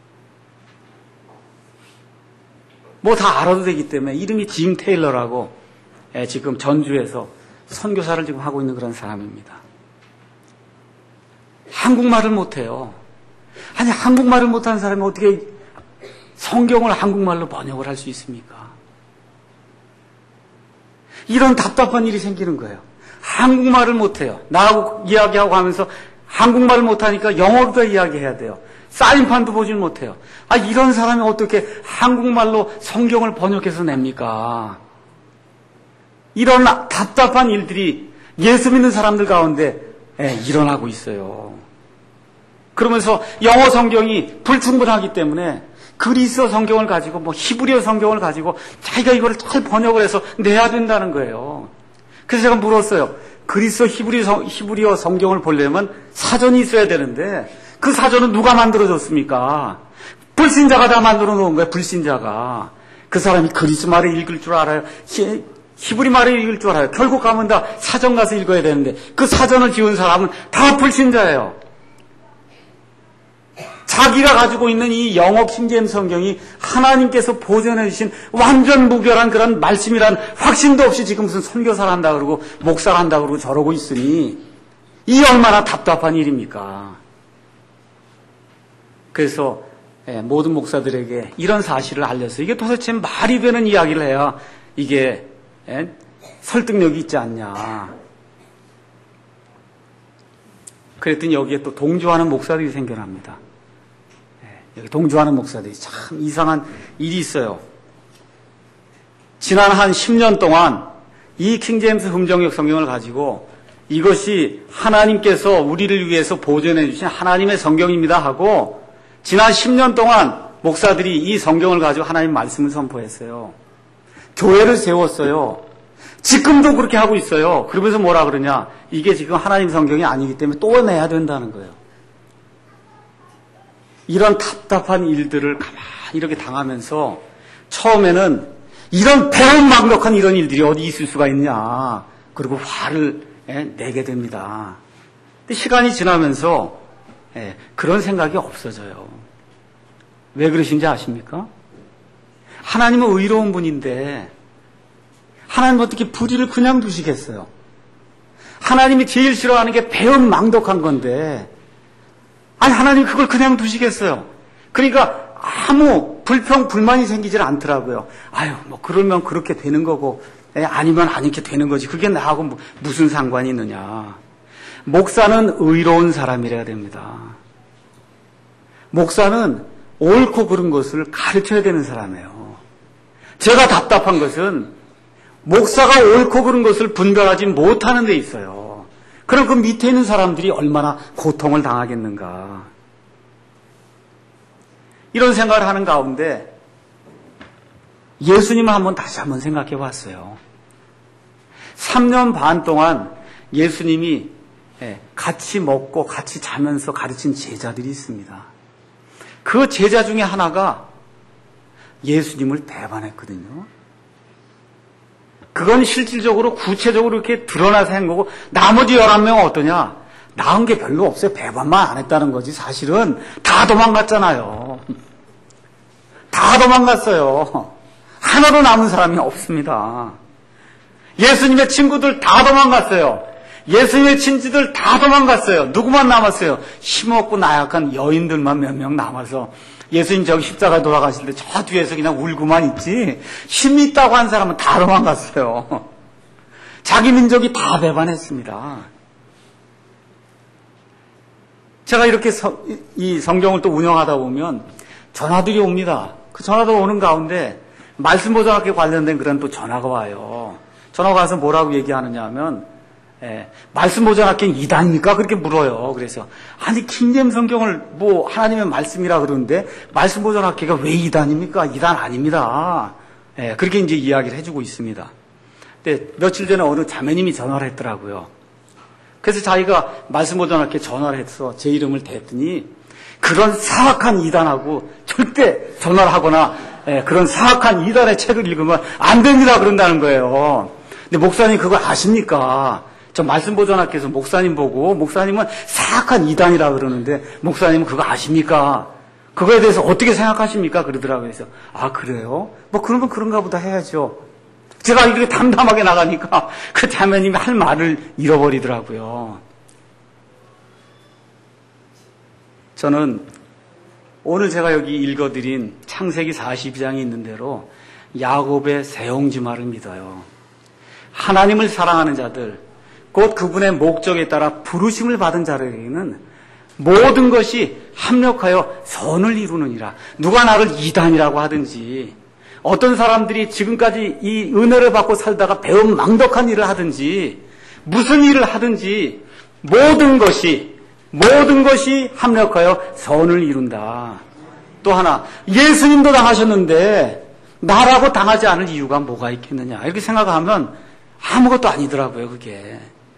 [SPEAKER 1] 다 알아도 되기 때문에 이름이 짐 테일러라고 지금 전주에서 선교사를 지금 하고 있는 그런 사람입니다. 한국말을 못해요. 한국말을 못하는 사람이 어떻게 성경을 한국말로 번역을 할 수 있습니까? 이런 답답한 일이 생기는 거예요. 한국말을 못해요. 나하고 이야기하고 하면서 한국말을 못하니까 영어로도 이야기해야 돼요. 사인판도 보질 못해요. 이런 사람이 어떻게 한국말로 성경을 번역해서 냅니까? 이런 답답한 일들이 예수 믿는 사람들 가운데 일어나고 있어요. 그러면서 영어 성경이 불충분하기 때문에 그리스어 성경을 가지고 히브리어 성경을 가지고 자기가 이거를 잘 번역을 해서 내야 된다는 거예요. 그래서 제가 물었어요. 그리스어 히브리어 성경을 보려면 사전이 있어야 되는데 그 사전은 누가 만들어줬습니까? 불신자가 다 만들어 놓은 거예요. 불신자가. 그 사람이 그리스 말을 읽을 줄 알아요. 히브리 말을 읽을 줄 알아요. 결국 가면 다 사전 가서 읽어야 되는데 그 사전을 지은 사람은 다 불신자예요. 자기가 가지고 있는 이 영어 킹제임스 성경이 하나님께서 보존해 주신 완전 무결한 그런 말씀이란 확신도 없이 지금 무슨 선교사를 한다 그러고 목사를 한다 그러고 저러고 있으니 이 얼마나 답답한 일입니까? 그래서 모든 목사들에게 이런 사실을 알려서 이게 도대체 말이 되는 이야기를 해야 이게 설득력이 있지 않냐. 그랬더니 여기에 또 동조하는 목사들이 생겨납니다. 여기 동조하는 목사들이 참 이상한 일이 있어요. 지난 한 10년 동안 이 킹제임스 흠정역 성경을 가지고 이것이 하나님께서 우리를 위해서 보존해 주신 하나님의 성경입니다 하고 지난 10년 동안 목사들이 이 성경을 가지고 하나님 말씀을 선포했어요. 교회를 세웠어요. 지금도 그렇게 하고 있어요. 그러면서 뭐라 그러냐. 이게 지금 하나님 성경이 아니기 때문에 또 내야 된다는 거예요. 이런 답답한 일들을 가만히 이렇게 당하면서 처음에는 이런 배은망덕한 이런 일들이 어디 있을 수가 있냐. 그리고 화를 내게 됩니다. 근데 시간이 지나면서 그런 생각이 없어져요. 왜 그러신지 아십니까? 하나님은 의로운 분인데 하나님은 어떻게 불의를 그냥 두시겠어요? 하나님이 제일 싫어하는 게 배은망덕한 건데 하나님 그걸 그냥 두시겠어요? 그러니까 아무 불평불만이 생기질 않더라고요. 그러면 그렇게 되는 거고 아니면 아니게 되는 거지. 그게 나하고 무슨 상관이 있느냐. 목사는 의로운 사람이라야 됩니다. 목사는 옳고 그른 것을 가르쳐야 되는 사람이에요. 제가 답답한 것은 목사가 옳고 그른 것을 분별하지 못하는 데 있어요. 그럼 그 밑에 있는 사람들이 얼마나 고통을 당하겠는가. 이런 생각을 하는 가운데 예수님을 다시 한번 생각해 봤어요. 3년 반 동안 예수님이 같이 먹고 같이 자면서 가르친 제자들이 있습니다. 그 제자 중에 하나가 예수님을 배반했거든요. 그건 실질적으로 구체적으로 이렇게 드러나서 한 거고 나머지 11명은 어떠냐? 나은 게 별로 없어요. 배반만 안 했다는 거지. 사실은 다 도망갔잖아요. 다 도망갔어요. 하나도 남은 사람이 없습니다. 예수님의 친구들 다 도망갔어요. 예수님의 친지들 다 도망갔어요. 누구만 남았어요? 힘없고 나약한 여인들만 몇 명 남아서 예수님 저기 십자가에 돌아가실 때 저 뒤에서 그냥 울고만 있지 힘이 있다고 한 사람은 다 도망갔어요. 자기 민족이 다 배반했습니다. 제가 이렇게 이 성경을 또 운영하다 보면 전화들이 옵니다. 그 전화도 오는 가운데 말씀보장학교 관련된 그런 또 전화가 와요. 전화가 와서 뭐라고 얘기하느냐 하면 말씀보장학교는 이단입니까? 그렇게 물어요. 그래서 킹제임스 성경을 하나님의 말씀이라 그러는데 말씀보장학교가 왜 이단입니까? 이단 아닙니다. 그렇게 이제 이야기를 해주고 있습니다. 근데 며칠 전에 어느 자매님이 전화를 했더라고요. 그래서 자기가 말씀보장학교에 전화를 해서 제 이름을 댔더니 그런 사악한 이단하고 절대 전화를 하거나 그런 사악한 이단의 책을 읽으면 안 됩니다 그런다는 거예요. 근데 목사님 그걸 아십니까? 저 말씀보존학교에서 목사님 보고 목사님은 사악한 이단이라 그러는데 목사님은 그거 아십니까? 그거에 대해서 어떻게 생각하십니까? 그러더라고요. 그래서 그래요? 그러면 그런가 보다 해야죠. 제가 이렇게 담담하게 나가니까 그 자매님이 할 말을 잃어버리더라고요. 저는 오늘 제가 여기 읽어드린 창세기 42장에 있는 대로 야곱의 세옹지마를 믿어요. 하나님을 사랑하는 자들, 곧 그분의 목적에 따라 부르심을 받은 자들에게는 모든 것이 합력하여 선을 이루느니라. 누가 나를 이단이라고 하든지, 어떤 사람들이 지금까지 이 은혜를 받고 살다가 배은망덕한 일을 하든지, 무슨 일을 하든지 모든 것이 합력하여 선을 이룬다. 또 하나, 예수님도 당하셨는데 나라고 당하지 않을 이유가 뭐가 있겠느냐, 이렇게 생각하면 아무것도 아니더라고요. 그게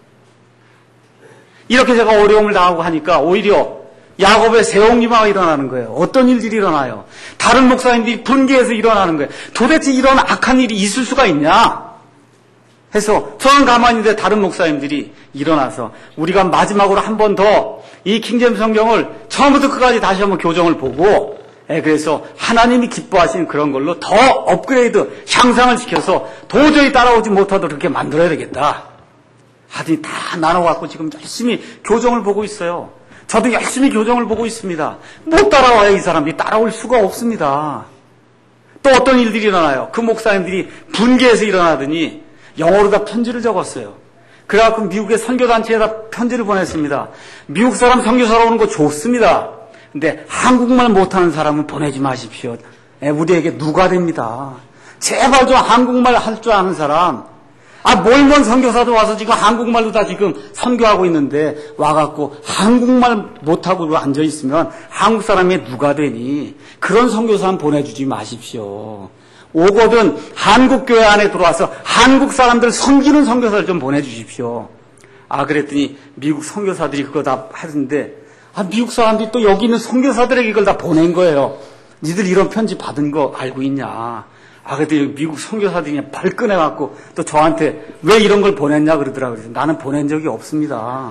[SPEAKER 1] 이렇게 제가 어려움을 당하고 하니까 오히려 야곱의 세옹지마가 일어나는 거예요. 어떤 일들이 일어나요? 다른 목사님들이 분개해서 일어나는 거예요. 도대체 이런 악한 일이 있을 수가 있냐 해서 저는 가만히 있는데 다른 목사님들이 일어나서 우리가 마지막으로 한 번 더 이 킹제임스 성경을 처음부터 끝까지 다시 한번 교정을 보고, 그래서 하나님이 기뻐하시는 그런 걸로 더 업그레이드, 향상을 시켜서 도저히 따라오지 못하도록 그렇게 만들어야 되겠다 하더니 다 나눠갖고 지금 열심히 교정을 보고 있어요. 저도 열심히 교정을 보고 있습니다. 못 따라와요. 이 사람들이 따라올 수가 없습니다. 또 어떤 일들이 일어나요? 그 목사님들이 분개해서 일어나더니 영어로 다 편지를 적었어요. 그래갖고 미국의 선교단체에다 편지를 보냈습니다. 미국 사람 선교사로 오는 거 좋습니다. 근데 한국말 못하는 사람은 보내지 마십시오. 우리에게 누가 됩니다. 제발 좀 한국말 할 줄 아는 사람. 몰몬 선교사도 와서 지금 한국말로 다 지금 선교하고 있는데 와갖고 한국말 못하고 앉아있으면 한국 사람이 누가 되니? 그런 선교사는 보내주지 마십시오. 오거든 한국교회 안에 들어와서 한국 사람들 섬기는 선교사를 좀 보내주십시오. 그랬더니 미국 선교사들이 그거 다 하던데, 미국 사람들이 또 여기 있는 선교사들에게 이걸 다 보낸 거예요. 니들 이런 편지 받은 거 알고 있냐? 그랬더니 미국 선교사들이 그냥 발끈해갖고 또 저한테 왜 이런 걸 보냈냐 그러더라고요. 그래서 나는 보낸 적이 없습니다.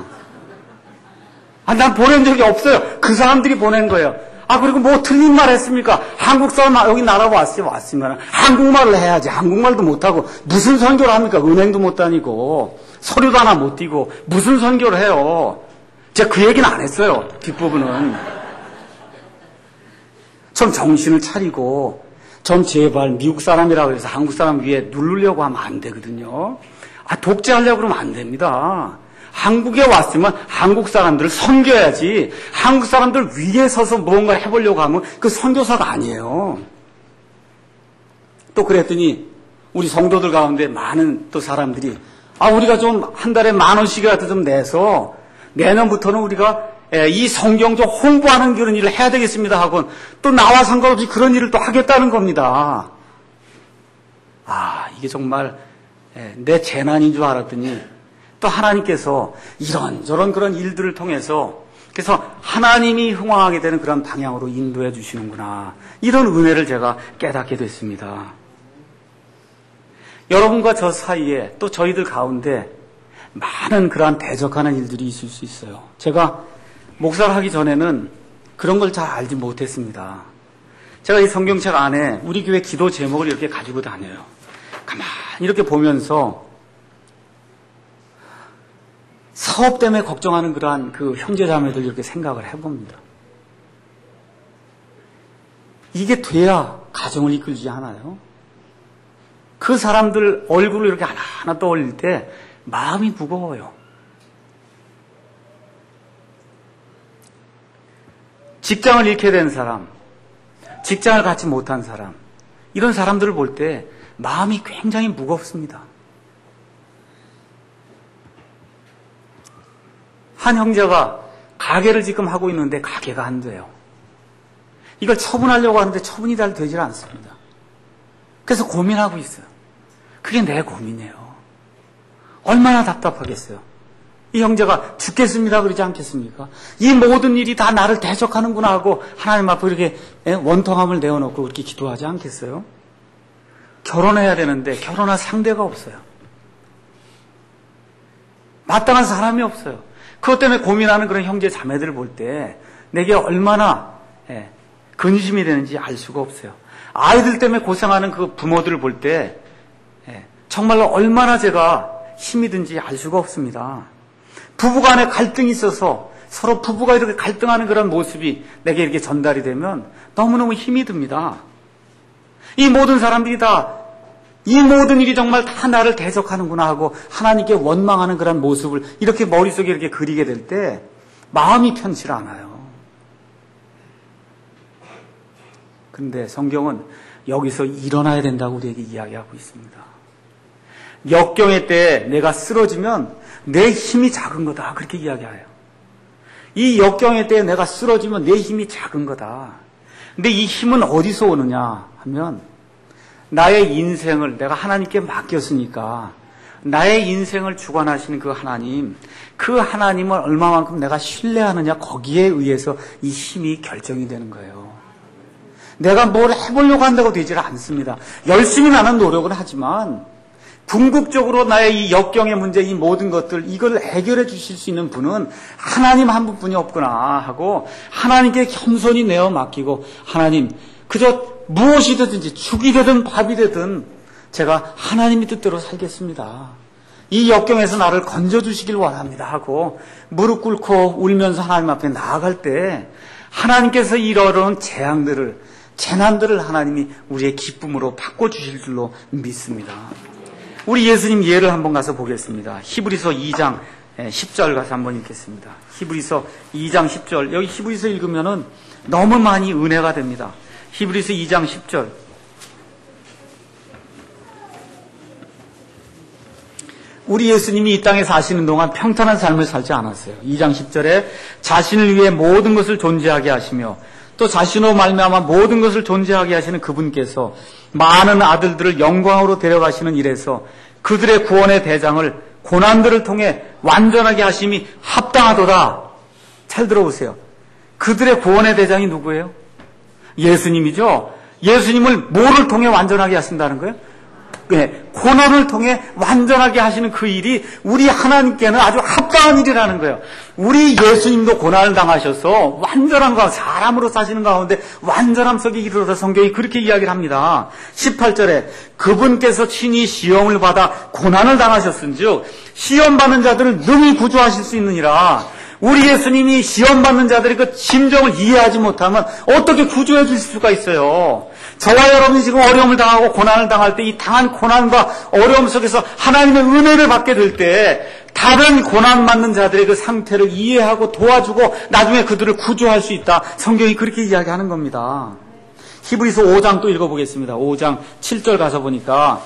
[SPEAKER 1] 난 보낸 적이 없어요. 그 사람들이 보낸 거예요. 그리고 뭐 틀린 말 했습니까? 한국 사람 여기 나라고 왔으면 한국말을 해야지. 한국말도 못하고 무슨 선교를 합니까? 은행도 못 다니고 서류도 하나 못 띄고 무슨 선교를 해요? 제가 그 얘기는 안 했어요. 뒷부분은. 좀 정신을 차리고 좀 제발 미국 사람이라고 해서 한국 사람 위에 누르려고 하면 안 되거든요. 독재하려고 그러면 안 됩니다. 한국에 왔으면 한국 사람들을 섬겨야지, 한국 사람들 위에 서서 뭔가 해보려고 하면 그 선교사가 아니에요. 또 그랬더니 우리 성도들 가운데 많은 또 사람들이 우리가 좀 한 달에 10,000원씩이라도 좀 내서 내년부터는 우리가 이 성경 좀 홍보하는 그런 일을 해야 되겠습니다 하고 또 나와 상관없이 그런 일을 또 하겠다는 겁니다. 이게 정말 내 재난인 줄 알았더니 또 하나님께서 이런저런 그런 일들을 통해서 그래서 하나님이 흥황하게 되는 그런 방향으로 인도해 주시는구나, 이런 은혜를 제가 깨닫게 됐습니다. 여러분과 저 사이에 또 저희들 가운데 많은 그러한 대적하는 일들이 있을 수 있어요. 제가 목사를 하기 전에는 그런 걸 잘 알지 못했습니다. 제가 이 성경책 안에 우리 교회 기도 제목을 이렇게 가지고 다녀요. 가만히 이렇게 보면서 사업 때문에 걱정하는 그러한 그 형제자매들 이렇게 생각을 해봅니다. 이게 돼야 가정을 이끌지 않아요? 그 사람들 얼굴을 이렇게 하나하나 떠올릴 때 마음이 무거워요. 직장을 잃게 된 사람, 직장을 갖지 못한 사람, 이런 사람들을 볼 때 마음이 굉장히 무겁습니다. 한 형제가 가게를 지금 하고 있는데 가게가 안 돼요. 이걸 처분하려고 하는데 처분이 잘 되질 않습니다. 그래서 고민하고 있어요. 그게 내 고민이에요. 얼마나 답답하겠어요. 이 형제가 죽겠습니다 그러지 않겠습니까? 이 모든 일이 다 나를 대적하는구나 하고 하나님 앞에 이렇게 원통함을 내어놓고 그렇게 기도하지 않겠어요? 결혼해야 되는데 결혼할 상대가 없어요. 마땅한 사람이 없어요. 그것 때문에 고민하는 그런 형제 자매들을 볼 때 내게 얼마나 근심이 되는지 알 수가 없어요. 아이들 때문에 고생하는 그 부모들을 볼 때 정말로 얼마나 제가 힘이 든지 알 수가 없습니다. 부부간에 갈등이 있어서 서로 부부가 이렇게 갈등하는 그런 모습이 내게 이렇게 전달이 되면 너무너무 힘이 듭니다. 이 모든 사람들이 다 이 모든 일이 정말 다 나를 대적하는구나 하고 하나님께 원망하는 그런 모습을 이렇게 머릿속에 이렇게 그리게 될 때 마음이 편치 않아요. 그런데 성경은 여기서 일어나야 된다고 우리에게 이야기하고 있습니다. 역경의 때에 내가 쓰러지면 내 힘이 작은 거다. 그렇게 이야기해요. 이 역경의 때에 내가 쓰러지면 내 힘이 작은 거다. 근데 이 힘은 어디서 오느냐 하면 나의 인생을 내가 하나님께 맡겼으니까 나의 인생을 주관하시는 그 하나님을 얼마만큼 내가 신뢰하느냐 거기에 의해서 이 힘이 결정이 되는 거예요. 내가 뭘 해보려고 한다고 되질 않습니다. 열심히 나는 노력을 하지만 궁극적으로 나의 이 역경의 문제, 이 모든 것들 이걸 해결해 주실 수 있는 분은 하나님 한 분뿐이 없구나 하고 하나님께 겸손히 내어 맡기고 하나님 그저 무엇이 되든지 죽이 되든 밥이 되든 제가 하나님의 뜻대로 살겠습니다. 이 역경에서 나를 건져주시길 원합니다 하고 무릎 꿇고 울면서 하나님 앞에 나아갈 때 하나님께서 이러한 재난들을 하나님이 우리의 기쁨으로 바꿔주실 줄로 믿습니다. 우리 예수님 예를 한번 가서 보겠습니다. 히브리서 2장 10절 가서 한번 읽겠습니다. 히브리서 2장 10절. 여기 히브리서 읽으면은 너무 많이 은혜가 됩니다. 히브리서 2장 10절. 우리 예수님이 이 땅에 사시는 동안 평탄한 삶을 살지 않았어요. 2장 10절에 자신을 위해 모든 것을 존재하게 하시며 또 자신으로 말미암아 모든 것을 존재하게 하시는 그분께서 많은 아들들을 영광으로 데려가시는 일에서 그들의 구원의 대장을 고난들을 통해 완전하게 하심이 합당하도다. 잘 들어보세요. 그들의 구원의 대장이 누구예요? 예수님이죠. 예수님을 뭐를 통해 완전하게 하신다는 거예요? 네, 고난을 통해 완전하게 하시는 그 일이 우리 하나님께는 아주 합당한 일이라는 거예요. 우리 예수님도 고난을 당하셔서 완전한 거 사람으로 사시는 가운데 완전함 속에 이르러서 성경이 그렇게 이야기를 합니다. 18절에 그분께서 친히 시험을 받아 고난을 당하셨은즉 시험받는 자들을 능히 구조하실 수 있느니라. 우리 예수님이 시험받는 자들의 그 심정을 이해하지 못하면 어떻게 구조해 주실 수가 있어요. 저와 여러분이 지금 어려움을 당하고 고난을 당할 때 이 당한 고난과 어려움 속에서 하나님의 은혜를 받게 될 때 다른 고난 받는 자들의 그 상태를 이해하고 도와주고 나중에 그들을 구조할 수 있다. 성경이 그렇게 이야기하는 겁니다. 히브리서 5장 또 읽어보겠습니다. 5장 7절 가서 보니까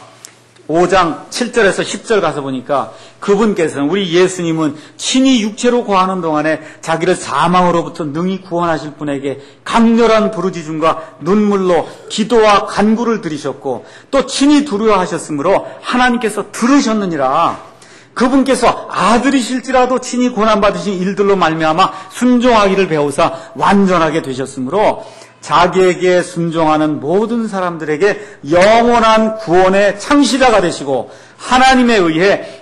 [SPEAKER 1] 5장 7절에서 10절 가서 보니까 그분께서는 우리 예수님은 친히 육체로 거하는 동안에 자기를 사망으로부터 능히 구원하실 분에게 강렬한 부르짖음과 눈물로 기도와 간구를 드리셨고 또 친히 두려워하셨으므로 하나님께서 들으셨느니라. 그분께서 아들이실지라도 친히 고난받으신 일들로 말미암아 순종하기를 배우사 완전하게 되셨으므로 자기에게 순종하는 모든 사람들에게 영원한 구원의 창시자가 되시고 하나님에 의해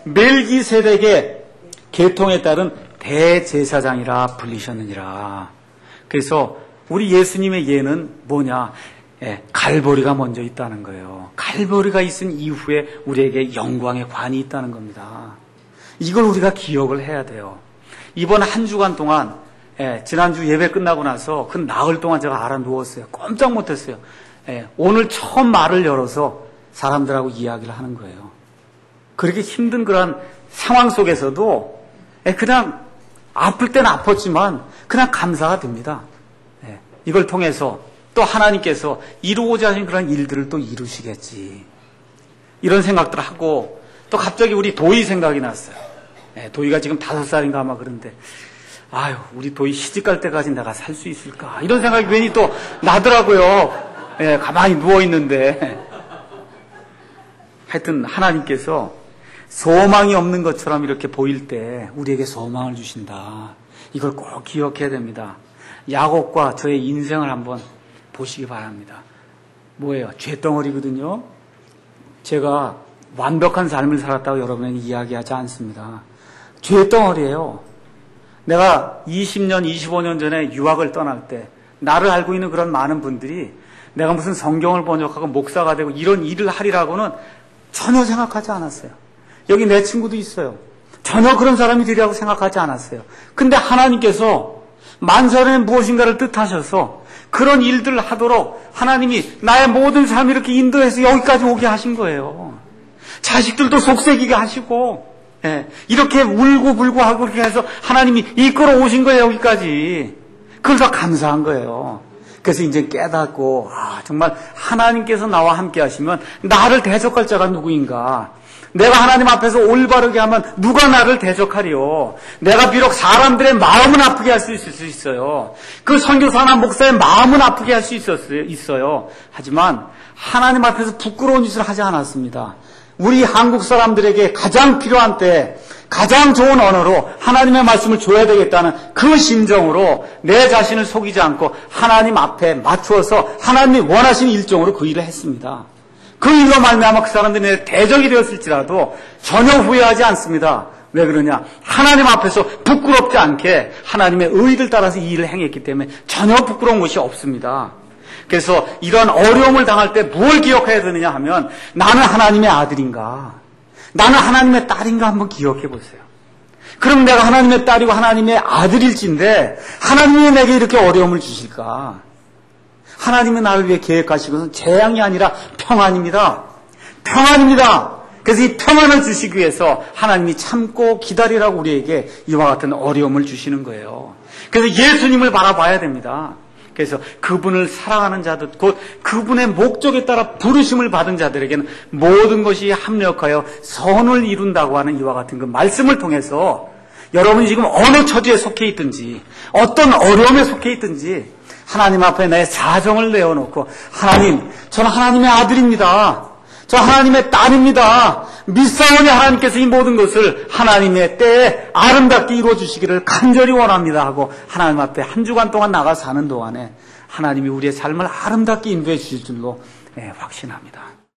[SPEAKER 1] 멜기세덱의 계통에 따른 대제사장이라 불리셨느니라. 그래서 우리 예수님의 예는 뭐냐? 갈보리가 먼저 있다는 거예요. 갈보리가 있은 이후에 우리에게 영광의 관이 있다는 겁니다. 이걸 우리가 기억을 해야 돼요. 이번 한 주간 동안 지난주 예배 끝나고 나서 그 나흘 동안 제가 알아 누웠어요. 꼼짝 못했어요. 오늘 처음 말을 열어서 사람들하고 이야기를 하는 거예요. 그렇게 힘든 그런 상황 속에서도 그냥 아플 때는 아팠지만 그냥 감사가 됩니다. 이걸 통해서 또 하나님께서 이루고자 하신 그런 일들을 또 이루시겠지. 이런 생각들을 하고 또 갑자기 우리 도희 생각이 났어요. 도희가 지금 5살인가 아마 그런데 아유, 우리 도희 시집갈 때까지 내가 살 수 있을까? 이런 생각이 괜히 또 나더라고요. 가만히 누워있는데. 하여튼 하나님께서 소망이 없는 것처럼 이렇게 보일 때 우리에게 소망을 주신다. 이걸 꼭 기억해야 됩니다. 야곱과 저의 인생을 한번 보시기 바랍니다. 뭐예요? 쇳덩어리거든요. 제가 완벽한 삶을 살았다고 여러분에게 이야기하지 않습니다. 쇳덩어리예요. 내가 20년, 25년 전에 유학을 떠날 때 나를 알고 있는 그런 많은 분들이 내가 무슨 성경을 번역하고 목사가 되고 이런 일을 하리라고는 전혀 생각하지 않았어요. 여기 내 친구도 있어요. 전혀 그런 사람이 되리라고 생각하지 않았어요. 근데 하나님께서 만사람의 무엇인가를 뜻하셔서 그런 일들을 하도록 하나님이 나의 모든 삶을 이렇게 인도해서 여기까지 오게 하신 거예요. 자식들도 속썩이게 하시고, 이렇게 울고불고 하고 그렇게 해서 하나님이 이끌어 오신 거예요, 여기까지. 그래서 감사한 거예요. 그래서 이제 깨닫고, 정말 하나님께서 나와 함께 하시면 나를 대적할 자가 누구인가? 내가 하나님 앞에서 올바르게 하면 누가 나를 대적하리요? 내가 비록 사람들의 마음은 아프게 할 수 있을 수 있어요. 그 선교사나 목사의 마음은 아프게 할 수 있어요. 하지만 하나님 앞에서 부끄러운 짓을 하지 않았습니다. 우리 한국 사람들에게 가장 필요한 때 가장 좋은 언어로 하나님의 말씀을 줘야 되겠다는 그 심정으로 내 자신을 속이지 않고 하나님 앞에 맞추어서 하나님이 원하시는 일정으로 그 일을 했습니다. 그 일로 말미암아 그 사람들이 내 대적이 되었을지라도 전혀 후회하지 않습니다. 왜 그러냐? 하나님 앞에서 부끄럽지 않게 하나님의 의를 따라서 이 일을 행했기 때문에 전혀 부끄러운 것이 없습니다. 그래서 이런 어려움을 당할 때 뭘 기억해야 되느냐 하면 나는 하나님의 아들인가? 나는 하나님의 딸인가 한번 기억해 보세요. 그럼 내가 하나님의 딸이고 하나님의 아들일진데 하나님이 내게 이렇게 어려움을 주실까? 하나님이 나를 위해 계획하신 것은 재앙이 아니라 평안입니다. 평안입니다. 그래서 이 평안을 주시기 위해서 하나님이 참고 기다리라고 우리에게 이와 같은 어려움을 주시는 거예요. 그래서 예수님을 바라봐야 됩니다. 그래서 그분을 사랑하는 자들, 곧 그분의 목적에 따라 부르심을 받은 자들에게는 모든 것이 합력하여 선을 이룬다고 하는 이와 같은 그 말씀을 통해서 여러분이 지금 어느 처지에 속해 있든지 어떤 어려움에 속해 있든지 하나님 앞에 내 사정을 내어놓고 하나님, 저는 하나님의 아들입니다. 저 하나님의 딸입니다. 믿사오니 하나님께서 이 모든 것을 하나님의 때에 아름답게 이루어주시기를 간절히 원합니다 하고 하나님 앞에 한 주간 동안 나가 사는 동안에 하나님이 우리의 삶을 아름답게 인도해 주실 줄로 확신합니다.